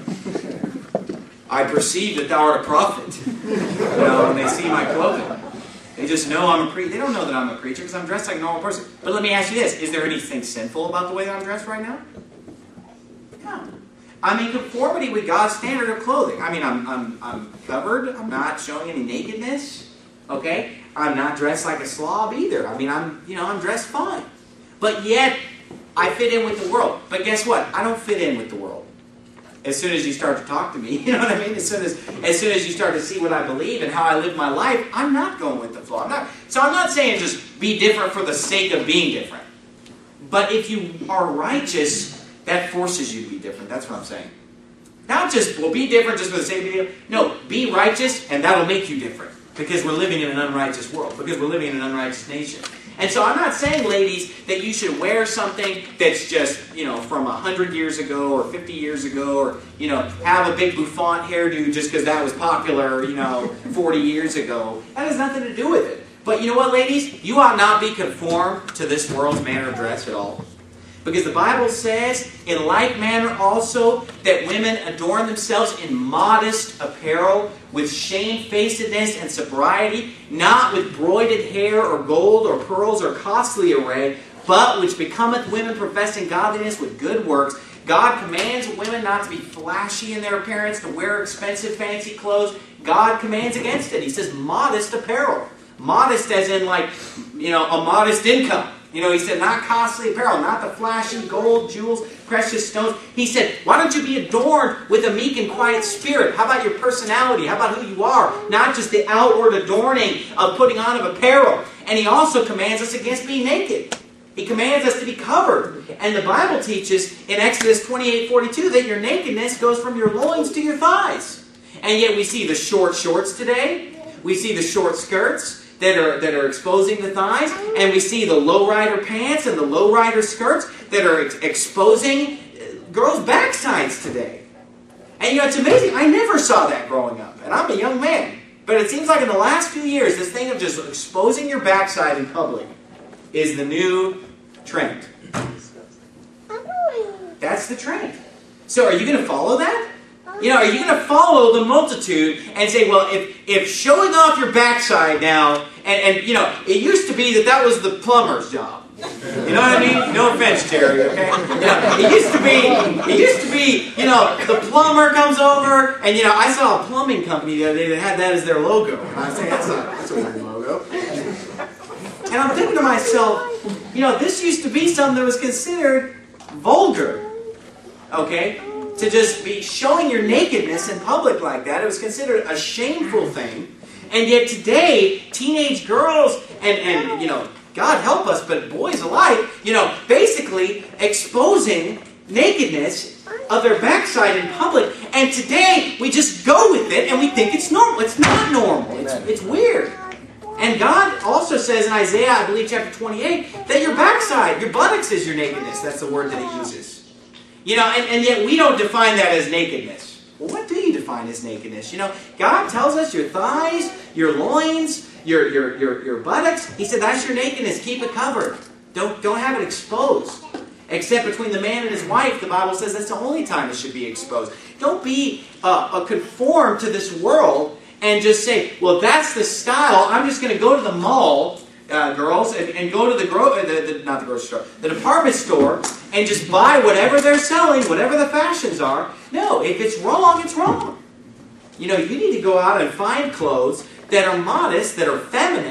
I perceive that thou art a prophet. You know, when they see my clothing. They just know I'm a preacher. They don't know that I'm a preacher because I'm dressed like a normal person. But let me ask you this. Is there anything sinful about the way that I'm dressed right now? No. I'm in conformity with God's standard of clothing. I mean, I'm, I'm, I'm covered. I'm not showing any nakedness. Okay? I'm not dressed like a slob either. I mean, I'm, you know, I'm dressed fine. But yet, I fit in with the world. But guess what? I don't fit in with the world. As soon as you start to talk to me, you know what I mean? As soon as, as soon as you start to see what I believe and how I live my life, I'm not going with the flow. I'm not, so I'm not saying just be different for the sake of being different. But if you are righteous, that forces you to be different. That's what I'm saying. Not just, well, be different just for the sake of being different. No, be righteous, and that'll make you different. Because we're living in an unrighteous world. Because we're living in an unrighteous nation. And so I'm not saying, ladies, that you should wear something that's just, you know, from a hundred years ago or fifty years ago, or, you know, have a big bouffant hairdo just because that was popular, you know, forty years ago. That has nothing to do with it. But you know what, ladies? You ought not be conformed to this world's manner of dress at all. Because the Bible says, in like manner also, that women adorn themselves in modest apparel, with shamefacedness and sobriety, not with broided hair or gold or pearls or costly array, but which becometh women professing godliness with good works. God commands women not to be flashy in their appearance, to wear expensive fancy clothes. God commands against it. He says modest apparel. Modest as in like, you know, a modest income. You know, he said, not costly apparel, not the flashy gold, jewels, precious stones. He said, why don't you be adorned with a meek and quiet spirit? How about your personality? How about who you are? Not just the outward adorning of putting on of apparel. And he also commands us against being naked. He commands us to be covered. And the Bible teaches in Exodus twenty-eight forty-two that your nakedness goes from your loins to your thighs. And yet we see the short shorts today. We see the short skirts that are that are exposing the thighs, and we see the lowrider pants and the lowrider skirts that are ex exposing girls' backsides today. And you know, it's amazing. I never saw that growing up, and I'm a young man. But it seems like in the last few years, this thing of just exposing your backside in public is the new trend. That's the trend. So are you going to follow that? You know, are you going to follow the multitude and say, well, if, if showing off your backside now, and, and, you know, it used to be that that was the plumber's job. You know what I mean? No offense, Terry, okay? You know, it used to be, it used to be, you know, the plumber comes over, and, you know, I saw a plumbing company the other day that had that as their logo. And I was saying, that's, not, that's a weird logo. And I'm thinking to myself, you know, this used to be something that was considered vulgar, okay? To just be showing your nakedness in public like that. It was considered a shameful thing. And yet today, teenage girls, and, and you know, God help us, but boys alike, you know, basically exposing nakedness of their backside in public. And today, we just go with it and we think it's normal. It's not normal. It's, it's weird. And God also says in Isaiah, I believe chapter twenty-eight, that your backside, your buttocks is your nakedness. That's the word that he uses. You know, and, and yet we don't define that as nakedness. Well, what do you define as nakedness? You know, God tells us your thighs, your loins, your, your, your, your buttocks. He said that's your nakedness. Keep it covered. Don't, don't have it exposed. Except between the man and his wife, the Bible says that's the only time it should be exposed. Don't be uh, conformed to this world and just say, well, that's the style. I'm just going to go to the mall, uh, girls, and, and go to the, gro the, the, not the grocery store, the department store, and just buy whatever they're selling, whatever the fashions are. No, if it's wrong, it's wrong. You know, you need to go out and find clothes that are modest, that are feminine,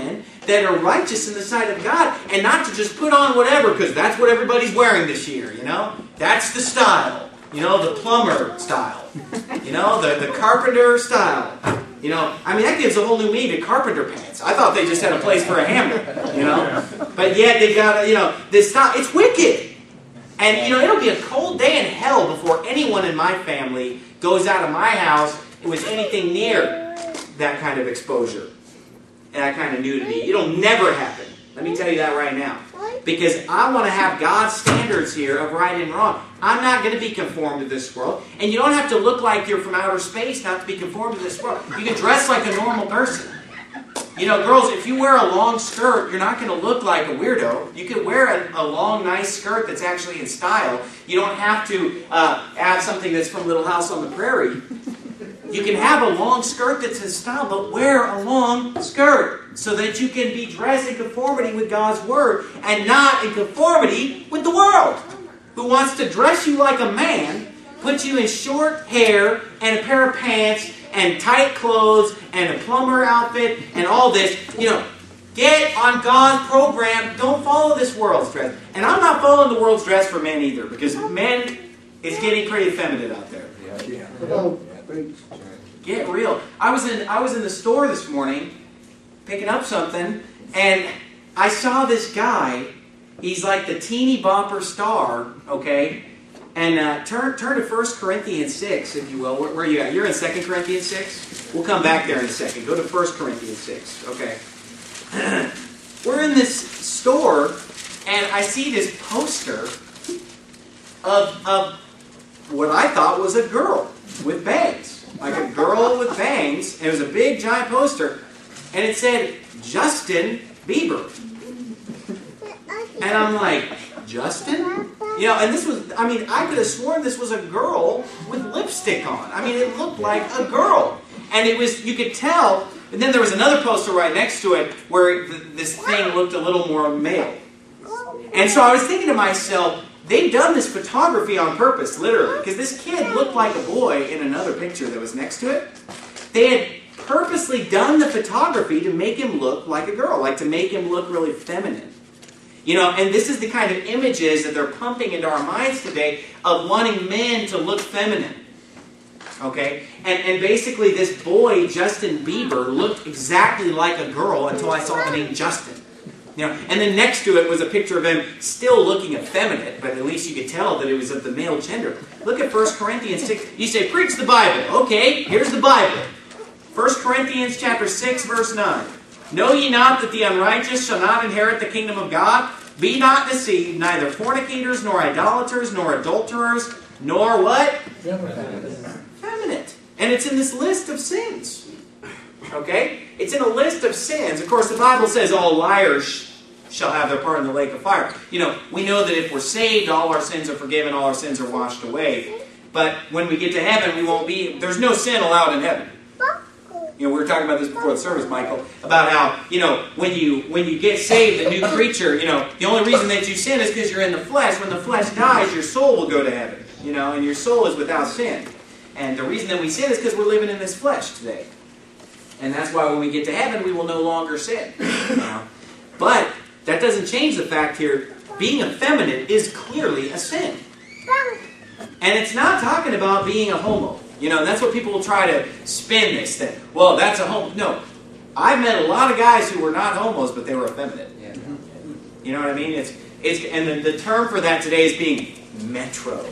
that are righteous in the sight of God, and not to just put on whatever, because that's what everybody's wearing this year, you know? That's the style. You know, the plumber style. You know, the, the carpenter style. You know, I mean, that gives a whole new meaning to carpenter pants. I thought they just had a place for a hammer, you know? But yet they got, you know, this style. It's wicked. And, you know, it'll be a cold day in hell before anyone in my family goes out of my house with anything near that kind of exposure, that kind of nudity. It'll never happen. Let me tell you that right now. Because I want to have God's standards here of right and wrong. I'm not going to be conformed to this world. And you don't have to look like you're from outer space not to be conformed to this world. You can dress like a normal person. You know, girls, if you wear a long skirt, you're not going to look like a weirdo. You can wear a, a long, nice skirt that's actually in style. You don't have to uh, have something that's from Little House on the Prairie. You can have a long skirt that's in style, but wear a long skirt so that you can be dressed in conformity with God's Word and not in conformity with the world, who wants to dress you like a man, put you in short hair and a pair of pants and tight clothes and a plumber outfit and all this. You know, get on God's program. Don't follow this world's dress. And I'm not following the world's dress for men either, because men, it's getting pretty effeminate out there. Yeah. Get real. I was in I was in the store this morning picking up something, and I saw this guy. He's like the teeny bopper star, okay? And uh, turn turn to First Corinthians six, if you will. Where, where are you at? You're in Second Corinthians six? We'll come back there in a second. Go to First Corinthians six, okay? We're in this store, and I see this poster of, of what I thought was a girl with bangs. Like a girl with bangs. And it was a big, giant poster. And it said, Justin Bieber. And I'm like, Justin? You know, and this was, I mean, I could have sworn this was a girl with lipstick on. I mean, it looked like a girl. And it was, you could tell, and then there was another poster right next to it where th this thing looked a little more male. And so I was thinking to myself, they've done this photography on purpose, literally, because this kid looked like a boy in another picture that was next to it. They had purposely done the photography to make him look like a girl, like to make him look really feminine. You know, and this is the kind of images that they're pumping into our minds today of wanting men to look feminine. Okay? And, and basically this boy, Justin Bieber, looked exactly like a girl until I saw the name Justin. You know, and then next to it was a picture of him still looking effeminate, but at least you could tell that it was of the male gender. Look at First Corinthians six. You say, preach the Bible. Okay, here's the Bible. First Corinthians chapter six, verse nine. Know ye not that the unrighteous shall not inherit the kingdom of God? Be not deceived, neither fornicators, nor idolaters, nor adulterers, nor what? Effeminate. And it's in this list of sins. Okay? It's in a list of sins. Of course, the Bible says all liars shall have their part in the lake of fire. You know, we know that if we're saved, all our sins are forgiven, all our sins are washed away. But when we get to heaven, we won't be, there's no sin allowed in heaven. You know, we were talking about this before the service, Michael, about how, you know, when you when you get saved, a new creature, you know, the only reason that you sin is because you're in the flesh. When the flesh dies, your soul will go to heaven. You know, and your soul is without sin. And the reason that we sin is because we're living in this flesh today. And that's why when we get to heaven, we will no longer sin. You know? But that doesn't change the fact here, being effeminate is clearly a sin. And it's not talking about being a homo. You know, that's what people will try to spin this thing. Well, that's a homo. No. I've met a lot of guys who were not homos, but they were effeminate. You know what I mean? It's it's and the, the term for that today is being metro.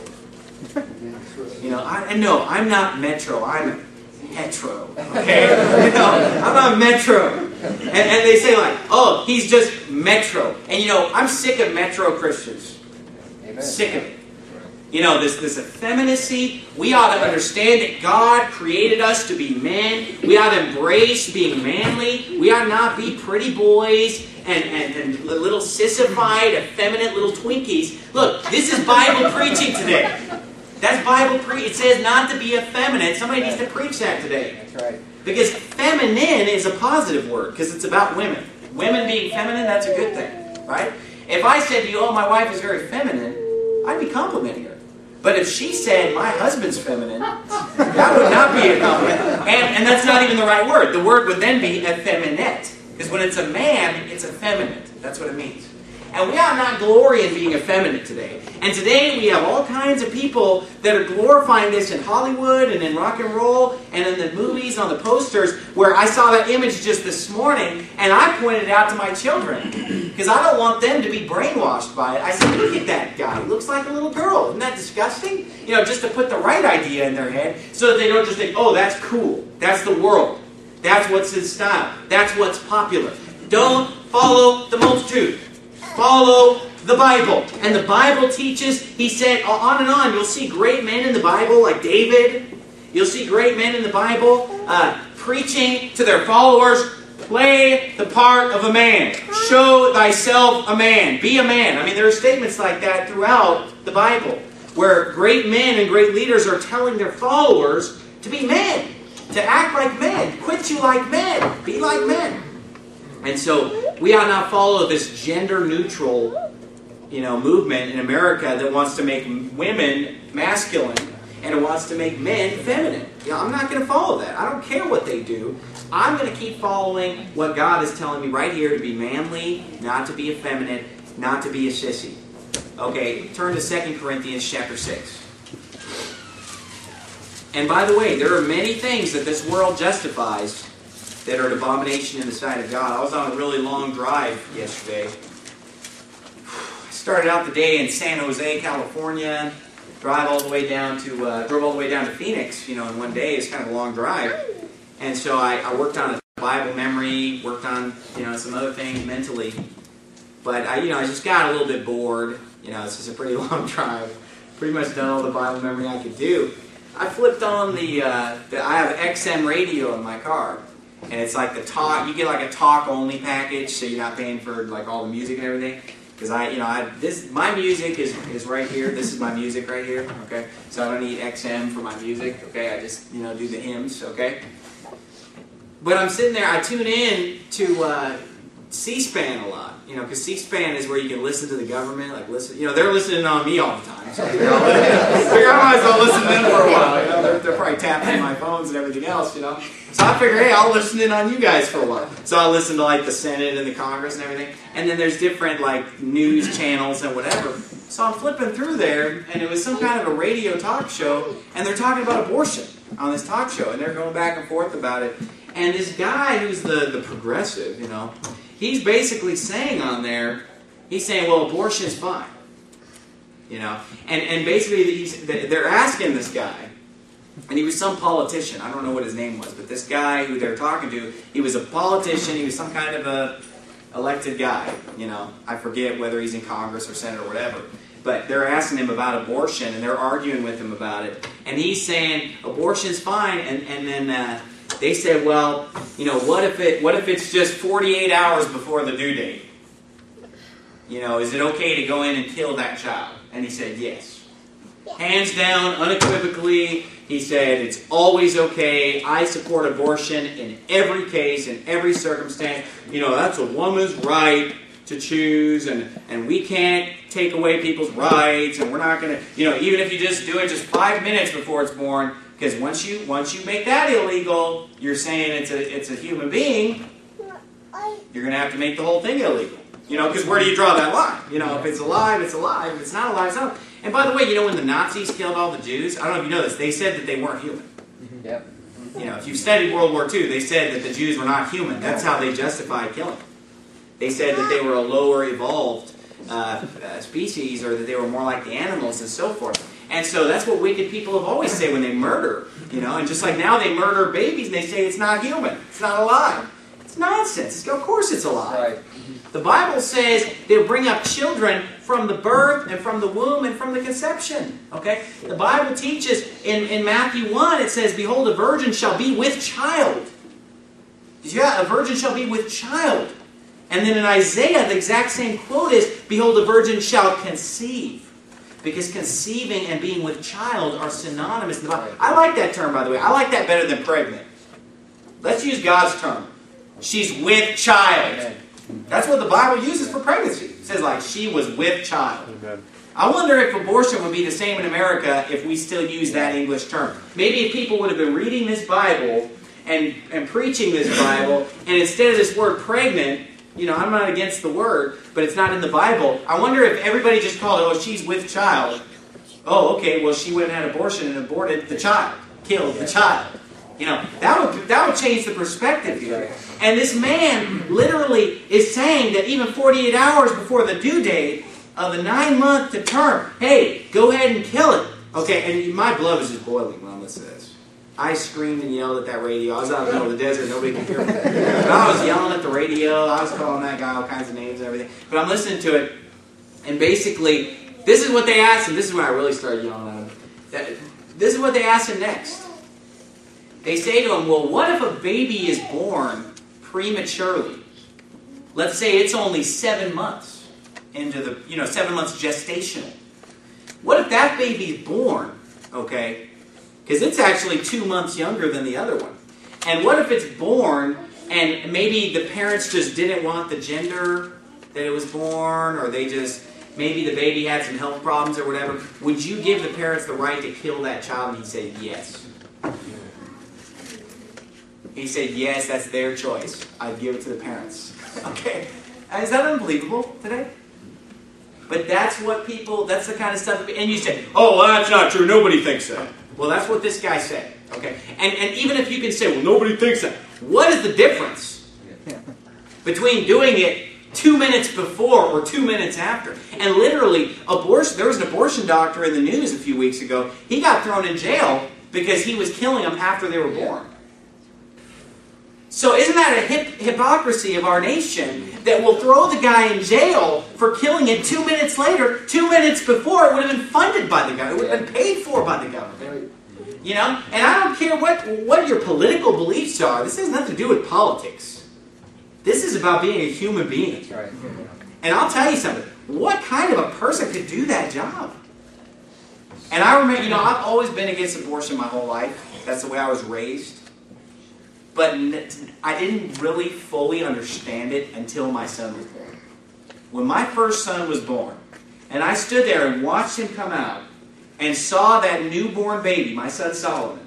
You know, I, and no, I'm not metro. I'm hetero. Okay? You know, I'm not metro. And, and they say like, oh, he's just metro. And you know, I'm sick of metro Christians. Amen. Sick of it. You know, this, this effeminacy, we ought to understand that God created us to be men. We ought to embrace being manly. We ought not be pretty boys and, and, and little sissified, effeminate little Twinkies. Look, this is Bible preaching today. That's Bible preaching. It says not to be effeminate. Somebody needs to preach that today. That's right. Because feminine is a positive word, because it's about women. Women being feminine, that's a good thing, right? If I said to you, oh, my wife is very feminine, I'd be complimenting her. But if she said, my husband's feminine, that would not be a compliment. And, and that's not even the right word. The word would then be effeminate, because Because when it's a man, it's effeminate. That's what it means. And we ought not glory in being effeminate today. And today we have all kinds of people that are glorifying this in Hollywood and in rock and roll and in the movies on the posters, where I saw that image just this morning and I pointed it out to my children because I don't want them to be brainwashed by it. I said, look at that guy. He looks like a little girl. Isn't that disgusting? You know, just to put the right idea in their head so that they don't just think, oh, that's cool. That's the world. That's what's in style. That's what's popular. Don't follow the multitude. Follow the Bible. And the Bible teaches, he said, on and on, you'll see great men in the Bible like David. You'll see great men in the Bible uh, preaching to their followers, play the part of a man. Show thyself a man. Be a man. I mean, there are statements like that throughout the Bible where great men and great leaders are telling their followers to be men, to act like men, quit you like men, be like men. And so we ought not follow this gender-neutral, you know, movement in America that wants to make women masculine and it wants to make men feminine. You know, I'm not going to follow that. I don't care what they do. I'm going to keep following what God is telling me right here, to be manly, not to be effeminate, not to be a sissy. Okay, turn to Second Corinthians chapter six. And by the way, there are many things that this world justifies that are an abomination in the sight of God. I was on a really long drive yesterday. I started out the day in San Jose, California, drive all the way down to, uh, drove all the way down to Phoenix, you know, in one day. It's kind of a long drive. And so I, I worked on a Bible memory, worked on, you know, some other things mentally. But I, you know, I just got a little bit bored. You know, this is a pretty long drive. Pretty much done all the Bible memory I could do. I flipped on the, uh, the I have X M radio in my car. And it's like the talk, you get like a talk-only package, so you're not paying for like all the music and everything. Because I, you know, I this my music is is right here. This is my music right here. Okay, so I don't need X M for my music. Okay, I just you know do the hymns. Okay, but I'm sitting there. I tune in to uh, C-SPAN a lot. You know, because C-SPAN is where you can listen to the government. Like listen, you know, they're listening on me all the time. So I figure I might as well listen to them for a while. You know, they're, they're probably tapping my phones and everything else. You know. So I figure, hey, I'll listen in on you guys for a while. So I listen to like the Senate and the Congress and everything. And then there's different like news channels and whatever. So I'm flipping through there, and it was some kind of a radio talk show, and they're talking about abortion on this talk show, and they're going back and forth about it. And this guy who's the, the progressive, you know, he's basically saying on there, he's saying, well, abortion is fine. You know, and, and basically he's, they're asking this guy, and he was some politician. I don't know what his name was, but this guy who they're talking to, he was a politician. He was some kind of a elected guy. You know, I forget whether he's in Congress or Senate or whatever. But they're asking him about abortion, and they're arguing with him about it. And he's saying abortion's fine. And and then uh, they said, well, you know, what if it what if it's just forty-eight hours before the due date? You know, is it okay to go in and kill that child? And he said, yes. Hands down, unequivocally, he said, it's always okay. I support abortion in every case, in every circumstance. You know, that's a woman's right to choose, and, and we can't take away people's rights, and we're not going to, you know, even if you just do it just five minutes before it's born, because once you once you make that illegal, you're saying it's a, it's a human being, you're going to have to make the whole thing illegal. You know, because where do you draw that line? You know, if it's alive, it's alive. If it's not alive, it's not. And by the way, you know, when the Nazis killed all the Jews, I don't know if you know this, they said that they weren't human. Yep. You know, if you studied World War Two, they said that the Jews were not human. That's how they justified killing them. They said that they were a lower evolved uh, uh, species, or that they were more like the animals and so forth. And so that's what wicked people have always said when they murder. You know, and just like now they murder babies and they say it's not human, it's not alive. It's nonsense. It's, of course it's alive. Right. The Bible says they'll bring up children from the birth and from the womb and from the conception. Okay? The Bible teaches in, in Matthew one, it says, behold, a virgin shall be with child. Yeah, a virgin shall be with child. And then in Isaiah, the exact same quote is, behold, a virgin shall conceive. Because conceiving and being with child are synonymous in the Bible. I like that term, by the way. I like that better than pregnant. Let's use God's term. She's with child. Amen. That's what the Bible uses for pregnancy. It says like, she was with child. Amen. I wonder if abortion would be the same in America if we still use that English term. Maybe if people would have been reading this Bible and, and preaching this Bible, and instead of this word pregnant, you know, I'm not against the word, but it's not in the Bible. I wonder if everybody just called it, oh, she's with child. Oh, okay, well, she went and had an abortion and aborted the child, killed the child. You know, that would, that would change the perspective here. And this man literally is saying that even forty-eight hours before the due date of the nine-month to term, hey, go ahead and kill it. Okay, and my blood was just boiling when I listened to this. I screamed and yelled at that radio. I was out in the middle of the desert. Nobody could hear me. But I was yelling at the radio. I was calling that guy all kinds of names and everything. But I'm listening to it, and basically, this is what they asked him. This is when I really started yelling at him. That, this is what they asked him next. They say to him, well, what if a baby is born prematurely? Let's say it's only seven months into the, you know, seven months gestational. What if that baby's born, okay? Because it's actually two months younger than the other one. And what if it's born and maybe the parents just didn't want the gender that it was born, or they just, maybe the baby had some health problems or whatever. Would you give the parents the right to kill that child? And he'd say, yes. He said, yes, that's their choice. I'd give it to the parents. Okay? Is that unbelievable today? But that's what people, that's the kind of stuff, and you say, oh, well, that's not true. Nobody thinks that. Well, that's what this guy said. Okay? And, and even if you can say, well, nobody thinks that. What is the difference between doing it two minutes before or two minutes after? And literally, abortion, there was an abortion doctor in the news a few weeks ago. He got thrown in jail because he was killing them after they were born. So isn't that a hip hypocrisy of our nation that will throw the guy in jail for killing it two minutes later, two minutes before it would have been funded by the government, it would have been paid for by the government. You know? And I don't care what, what your political beliefs are. This has nothing to do with politics. This is about being a human being. And I'll tell you something. What kind of a person could do that job? And I remember, you know, I've always been against abortion my whole life. That's the way I was raised. But I didn't really fully understand it until my son was born. When my first son was born, and I stood there and watched him come out, and saw that newborn baby, my son Solomon,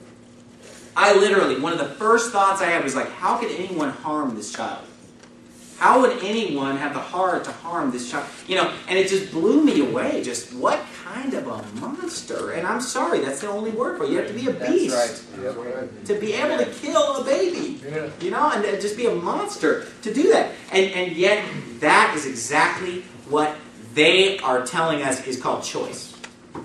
I literally, one of the first thoughts I had was like, how could anyone harm this child? How would anyone have the heart to harm this child? You know, and it just blew me away. Just what kind of a monster? And I'm sorry, that's the only word for it. You have to be a beast. That's right. To be able to kill a baby. You know, and just be a monster to do that. And, and yet, that is exactly what they are telling us is called choice.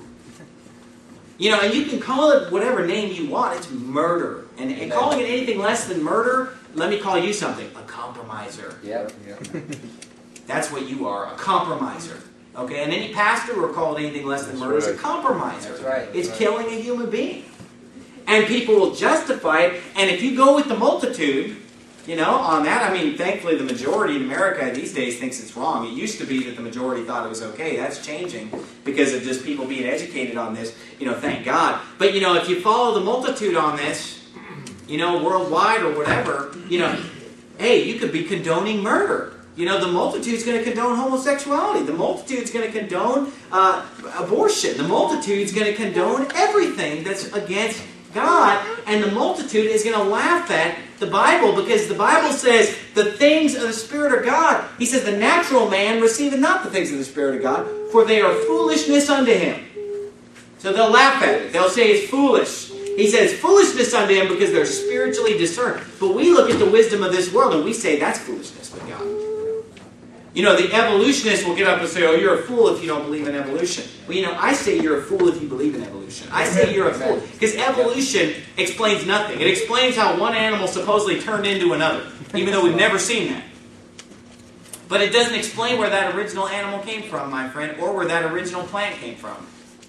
You know, and you can call it whatever name you want. It's murder. And, and calling it anything less than murder, let me call you something. A compromiser. Yeah. That's what you are, a compromiser. Okay? And any pastor who are called anything less than murder is a compromiser. That's right. It's That's killing a human being. And people will justify it. And if you go with the multitude, you know, on that, I mean, thankfully the majority in America these days thinks it's wrong. It used to be that the majority thought it was okay. That's changing because of just people being educated on this. You know, thank God. But, you know, if you follow the multitude on this, you know, worldwide or whatever, you know, hey, you could be condoning murder. You know, the multitude's going to condone homosexuality. The multitude's going to condone uh, abortion. The multitude's going to condone everything that's against God. And the multitude is going to laugh at the Bible because the Bible says the things of the Spirit of God. He says the natural man receiveth not the things of the Spirit of God, for they are foolishness unto him. So they'll laugh at it. They'll say it's foolish. He says foolishness unto him because they're spiritually discerned. But we look at the wisdom of this world and we say that's foolishness with God. You know, the evolutionists will get up and say, oh, you're a fool if you don't believe in evolution. Well, you know, I say you're a fool if you believe in evolution. I say you're a fool. Because evolution explains nothing. It explains how one animal supposedly turned into another, even though we've never seen that. But it doesn't explain where that original animal came from, my friend, or where that original plant came from.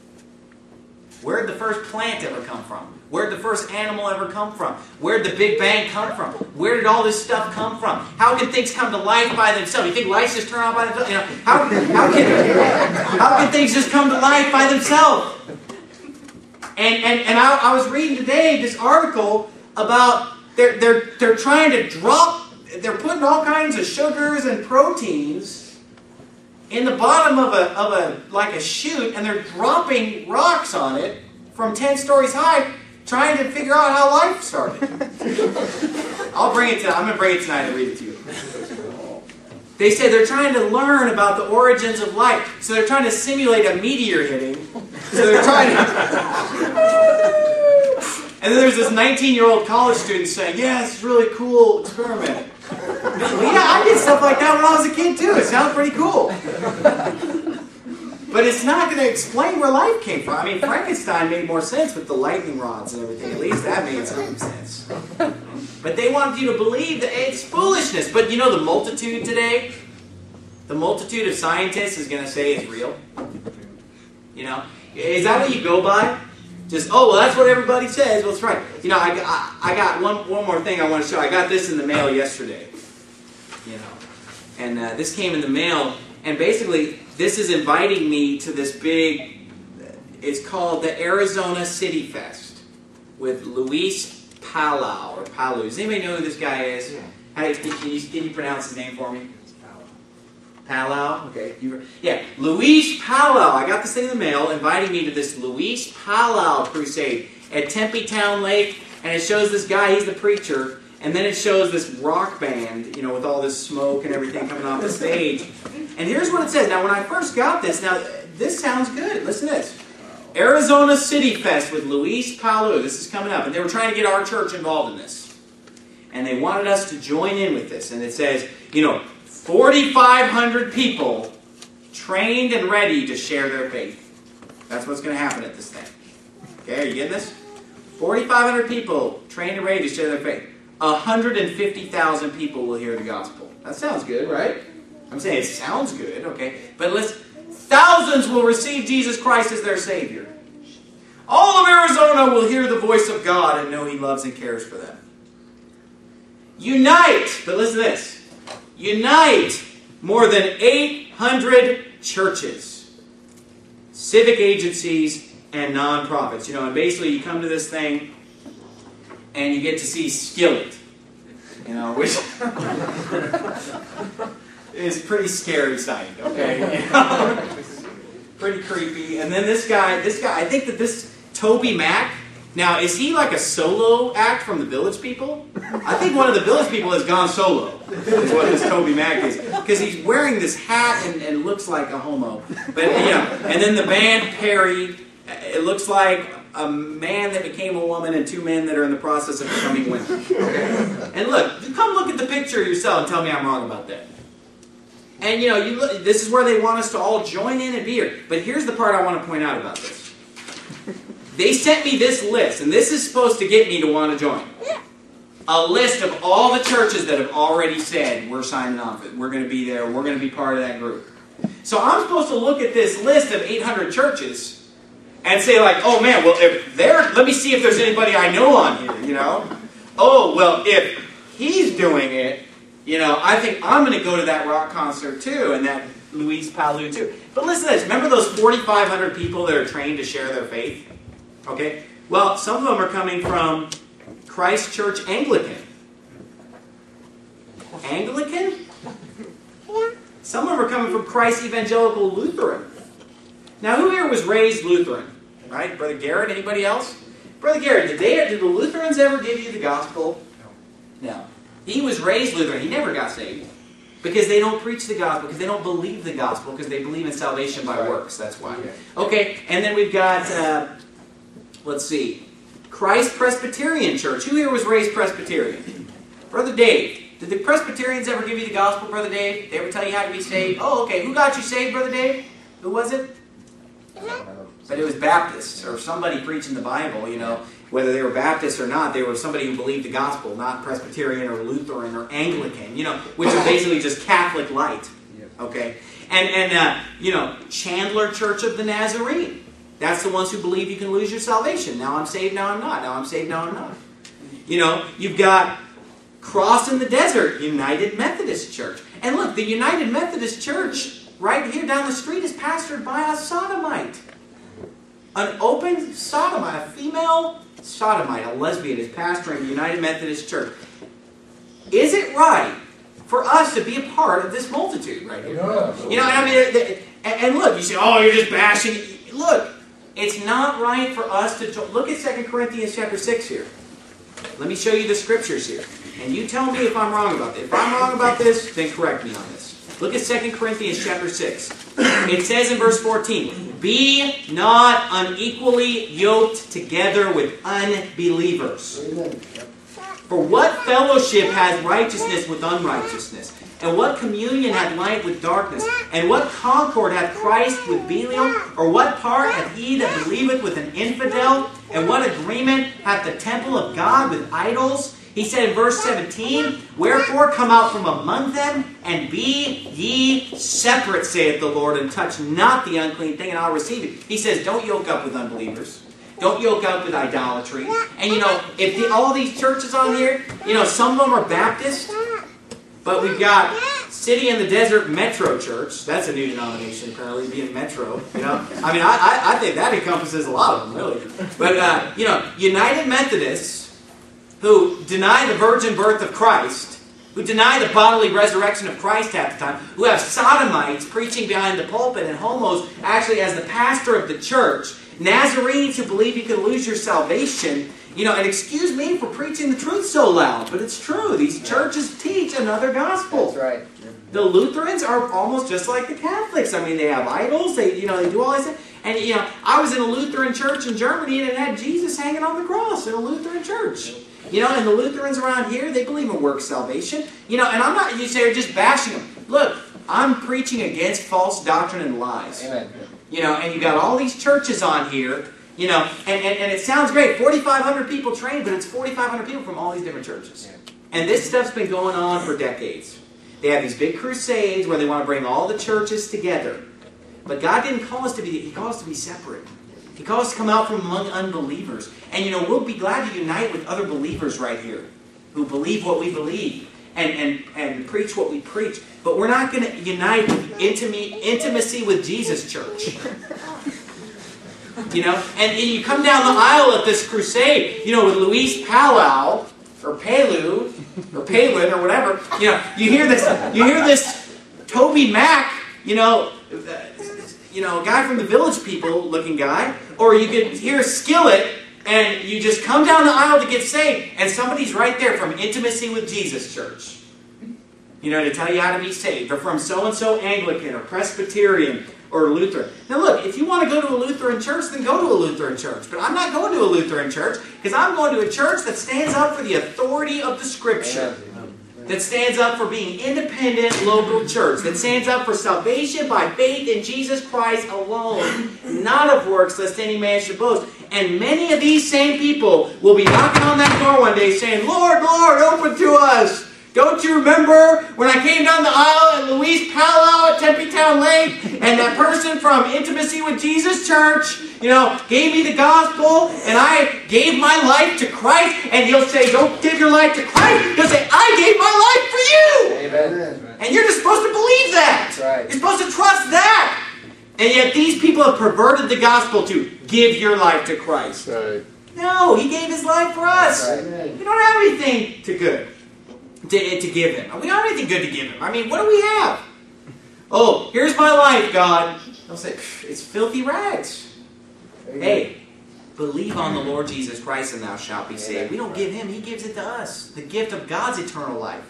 Where did the first plant ever come from? Where did the first animal ever come from? Where did the Big Bang come from? Where did all this stuff come from? How can things come to life by themselves? You think lights just turn on by themselves? You know, how, how, can, how can things just come to life by themselves? And, and, and I, I was reading today this article about they're, they're, they're trying to drop, they're putting all kinds of sugars and proteins in the bottom of a, of a like a chute, and they're dropping rocks on it from ten stories high trying to figure out how life started. I'll bring it to, I'm going to bring it tonight and read it to you. They say they're trying to learn about the origins of life. So they're trying to simulate a meteor hitting. So they're trying to... And then there's this nineteen-year-old college student saying, yeah, it's a really cool experiment. Well, yeah, I did stuff like that when I was a kid too. It sounds pretty cool. But it's not going to explain where life came from. I mean, Frankenstein made more sense with the lightning rods and everything. At least that made some sense. But they wanted you to believe that it's foolishness. But you know the multitude today? The multitude of scientists is going to say it's real. You know? Is that what you go by? Just, oh, well, that's what everybody says. Well, that's right. You know, I, I, I got one, one more thing I want to show. I got this in the mail yesterday. You know, and uh, this came in the mail. And basically, this is inviting me to this big, it's called the Arizona City Fest with Luis Palau, or Palau. Does anybody know who this guy is? Yeah. How, can, you, can you pronounce his name for me? Palau. Okay. You, yeah. Luis Palau. I got this thing in the mail inviting me to this Luis Palau crusade at Tempe Town Lake. And it shows this guy, he's the preacher. And then it shows this rock band, you know, with all this smoke and everything coming off the stage. And here's what it says. Now, when I first got this, now, this sounds good. Listen to this. Arizona City Fest with Luis Palau. This is coming up. And they were trying to get our church involved in this. And they wanted us to join in with this. And it says, you know, forty-five hundred people trained and ready to share their faith. That's what's going to happen at this thing. Okay, are you getting this? forty-five hundred people trained and ready to share their faith. one hundred fifty thousand people will hear the gospel. That sounds good, right? I'm saying it sounds good, okay? But listen, thousands will receive Jesus Christ as their Savior. All of Arizona will hear the voice of God and know He loves and cares for them. Unite, but listen to this. Unite more than eight hundred churches, civic agencies, and nonprofits. You know, and basically you come to this thing and you get to see Skillet, you know, which is a pretty scary sight, okay? You know? Pretty creepy. And then this guy, this guy, I think that this Toby Mac, now, is he like a solo act from the Village People? I think one of the Village People has gone solo, is what this Toby Mac is. Because he's wearing this hat and, and looks like a homo. But, you know, and then the band Perry, it looks like a man that became a woman and two men that are in the process of becoming women. Okay? And look, come look at the picture yourself and tell me I'm wrong about that. And, you know, you look, this is where they want us to all join in and be here. But here's the part I want to point out about this. They sent me this list, and this is supposed to get me to want to join. A list of all the churches that have already said, we're signing on, we're going to be there, we're going to be part of that group. So I'm supposed to look at this list of eight hundred churches and say like, oh man, well if they're, let me see if there's anybody I know on here, you know. Oh, well if he's doing it, you know, I think I'm going to go to that rock concert too, and that Luis Palau too. But listen to this, remember those forty-five hundred people that are trained to share their faith? Okay, well, some of them are coming from Christ Church Anglican. Anglican? Some of them are coming from Christ Evangelical Lutheran. Now, who here was raised Lutheran? Right? Brother Garrett, anybody else? Brother Garrett, did, they, did the Lutherans ever give you the gospel? No. No. He was raised Lutheran. He never got saved. Because they don't preach the gospel, because they don't believe the gospel, because they believe in salvation by works. That's why. Okay, and then we've got... Uh, Let's see. Christ Presbyterian Church. Who here was raised Presbyterian? Brother Dave. Did the Presbyterians ever give you the gospel, Brother Dave? They ever tell you how to be saved? Oh, okay. Who got you saved, Brother Dave? Who was it? But it was Baptists, or somebody preaching the Bible, you know. Whether they were Baptists or not, they were somebody who believed the gospel, not Presbyterian or Lutheran or Anglican, you know, which are basically just Catholic light. Okay? And, and uh, you know, Chandler Church of the Nazarene. That's the ones who believe you can lose your salvation. Now I'm saved, now I'm not. Now I'm saved, now I'm not. You know, you've got Cross in the Desert, United Methodist Church. And look, the United Methodist Church right here down the street is pastored by a sodomite. An open sodomite, a female sodomite, a lesbian is pastoring the United Methodist Church. Is it right for us to be a part of this multitude right here? You know, I mean, and look, you say, oh, you're just bashing. Look, It's not right for us to... Look at Second Corinthians chapter six here. Let me show you the scriptures here. And you tell me if I'm wrong about this. If I'm wrong about this, then correct me on this. Look at Second Corinthians chapter six. It says in verse fourteen, "Be not unequally yoked together with unbelievers. For what fellowship has righteousness with unrighteousness? And what communion hath light with darkness? And what concord hath Christ with Belial? Or what part hath he that believeth with an infidel? And what agreement hath the temple of God with idols?" He said in verse seventeen, "Wherefore come out from among them, and be ye separate, saith the Lord, and touch not the unclean thing, and I'll receive it." He says, don't yoke up with unbelievers. Don't yoke up with idolatry. And you know, if the, all these churches on here, you know, some of them are Baptist, but we've got City in the Desert Metro Church. That's a new denomination, apparently, being Metro. You know, I mean, I, I, I think that encompasses a lot of them, really. But uh, you know, United Methodists, who deny the virgin birth of Christ, who deny the bodily resurrection of Christ half the time, who have sodomites preaching behind the pulpit and homos actually as the pastor of the church, Nazarenes who believe you can lose your salvation. You know, and excuse me for preaching the truth so loud, but it's true. These churches teach another gospel. That's right. The Lutherans are almost just like the Catholics. I mean, they have idols. They, you know, they do all this. And you know, I was in a Lutheran church in Germany, and it had Jesus hanging on the cross in a Lutheran church. You know, and the Lutherans around here, they believe in works salvation. You know, and I'm not, you say, just bashing them. Look, I'm preaching against false doctrine and lies. Amen. You know, and you got all these churches on here. You know, and, and, and it sounds great. forty-five hundred people trained, but it's forty-five hundred people from all these different churches. Yeah. And this stuff's been going on for decades. They have these big crusades where they want to bring all the churches together. But God didn't call us to be, He called us to be separate. He called us to come out from among unbelievers. And you know, we'll be glad to unite with other believers right here who believe what we believe and, and, and preach what we preach. But we're not going to unite with intimate, intimacy with Jesus Church. You know, and, and you come down the aisle at this crusade, you know, with Luis Palau, or Palu, or Palin, or whatever. You know, you hear this, you hear this Toby Mac, you know, you know, a guy from the Village People looking guy, or you could hear Skillet, and you just come down the aisle to get saved, and somebody's right there from Intimacy with Jesus Church. You know, to tell you how to be saved, or from so-and-so Anglican, or Presbyterian, or Lutheran. Now look, if you want to go to a Lutheran church, then go to a Lutheran church. But I'm not going to a Lutheran church, because I'm going to a church that stands up for the authority of the Scripture. That stands up for being independent local church. That stands up for salvation by faith in Jesus Christ alone. Not of works, lest any man should boast. And many of these same people will be knocking on that door one day saying, "Lord, Lord, open to us. Don't you remember when I came down the aisle at Luis Palau at Tempe Town Lake, and that person from Intimacy with Jesus Church, you know, gave me the gospel, and I gave my life to Christ?" And he'll say, "Don't give your life to Christ." He'll say, "I gave my life for you." Amen. And you're just supposed to believe that. That's right. You're supposed to trust that. And yet these people have perverted the gospel to give your life to Christ. Right. No, He gave His life for us. That's right. We don't have anything to good. To, to give Him. We don't have anything good to give Him. I mean, what do we have? "Oh, here's my life, God." They'll say, "It's filthy rags." Hey, believe on the Lord Jesus Christ and thou shalt be saved. We don't give Him, He gives it to us. The gift of God's eternal life.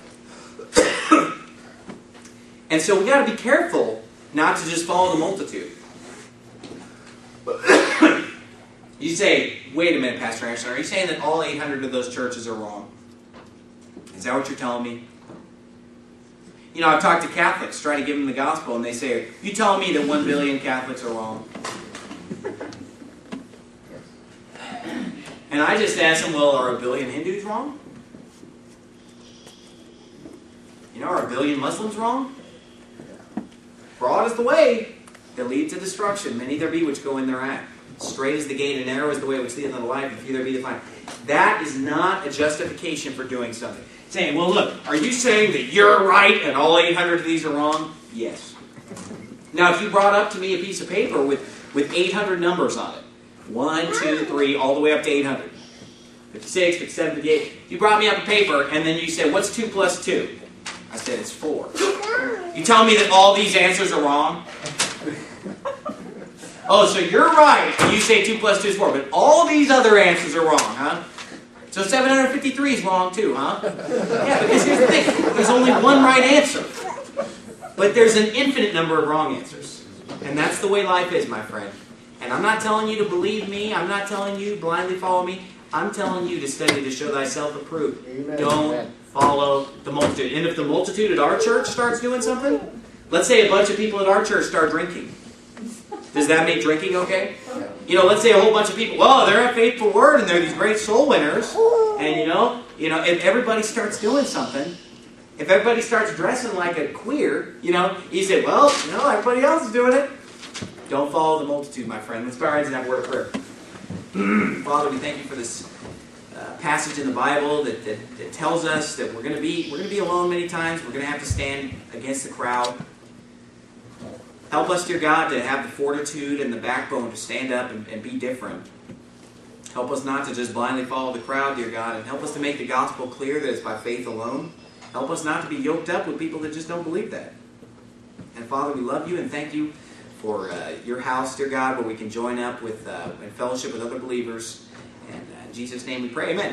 And so we got to be careful not to just follow the multitude. You say, "Wait a minute, Pastor Anderson, are you saying that all eight hundred of those churches are wrong? Is that what you're telling me?" You know, I've talked to Catholics, trying to give them the gospel, and they say, "You telling me that one billion Catholics are wrong?" And I just ask them, "Well, are a billion Hindus wrong? You know, are a billion Muslims wrong? Broad is the way that leads to destruction. Many there be which go in thereat. Straight is the gate, and narrow is the way which leadeth unto life, and few there be that find." That is not a justification for doing something. Saying, "Well, look, are you saying that you're right and all eight hundred of these are wrong?" Yes. Now, if you brought up to me a piece of paper with, with eight hundred numbers on it, one, two, three, all the way up to eight hundred, fifty-six, fifty-seven, fifty-eight, you brought me up a paper and then you said, "What's two plus two?" I said, "It's four." You tell me that all these answers are wrong? Oh, so you're right. You say two plus two is four, but all these other answers are wrong, huh? So seven hundred fifty-three is wrong too, huh? Yeah, because here's the thing. There's only one right answer. But there's an infinite number of wrong answers. And that's the way life is, my friend. And I'm not telling you to believe me. I'm not telling you blindly follow me. I'm telling you to study to show thyself approved. Amen. Don't Amen. follow the multitude. And if the multitude at our church starts doing something, let's say a bunch of people at our church start drinking. Does that make drinking okay? You know, let's say a whole bunch of people, well, they're a faithful word and they're these great soul winners. And you know, you know, if everybody starts doing something, if everybody starts dressing like a queer, you know, you say, well, you know, everybody else is doing it. Don't follow the multitude, my friend. Let's bow our heads and have a word of prayer. Father, we thank you for this uh, passage in the Bible that, that, that tells us that we're going to be we're going to be alone many times. We're going to have to stand against the crowd. Help us, dear God, to have the fortitude and the backbone to stand up and, and be different. Help us not to just blindly follow the crowd, dear God, and help us to make the gospel clear that it's by faith alone. Help us not to be yoked up with people that just don't believe that. And Father, we love you and thank you for uh, your house, dear God, where we can join up with uh, and fellowship with other believers. And uh, in Jesus' name we pray, amen.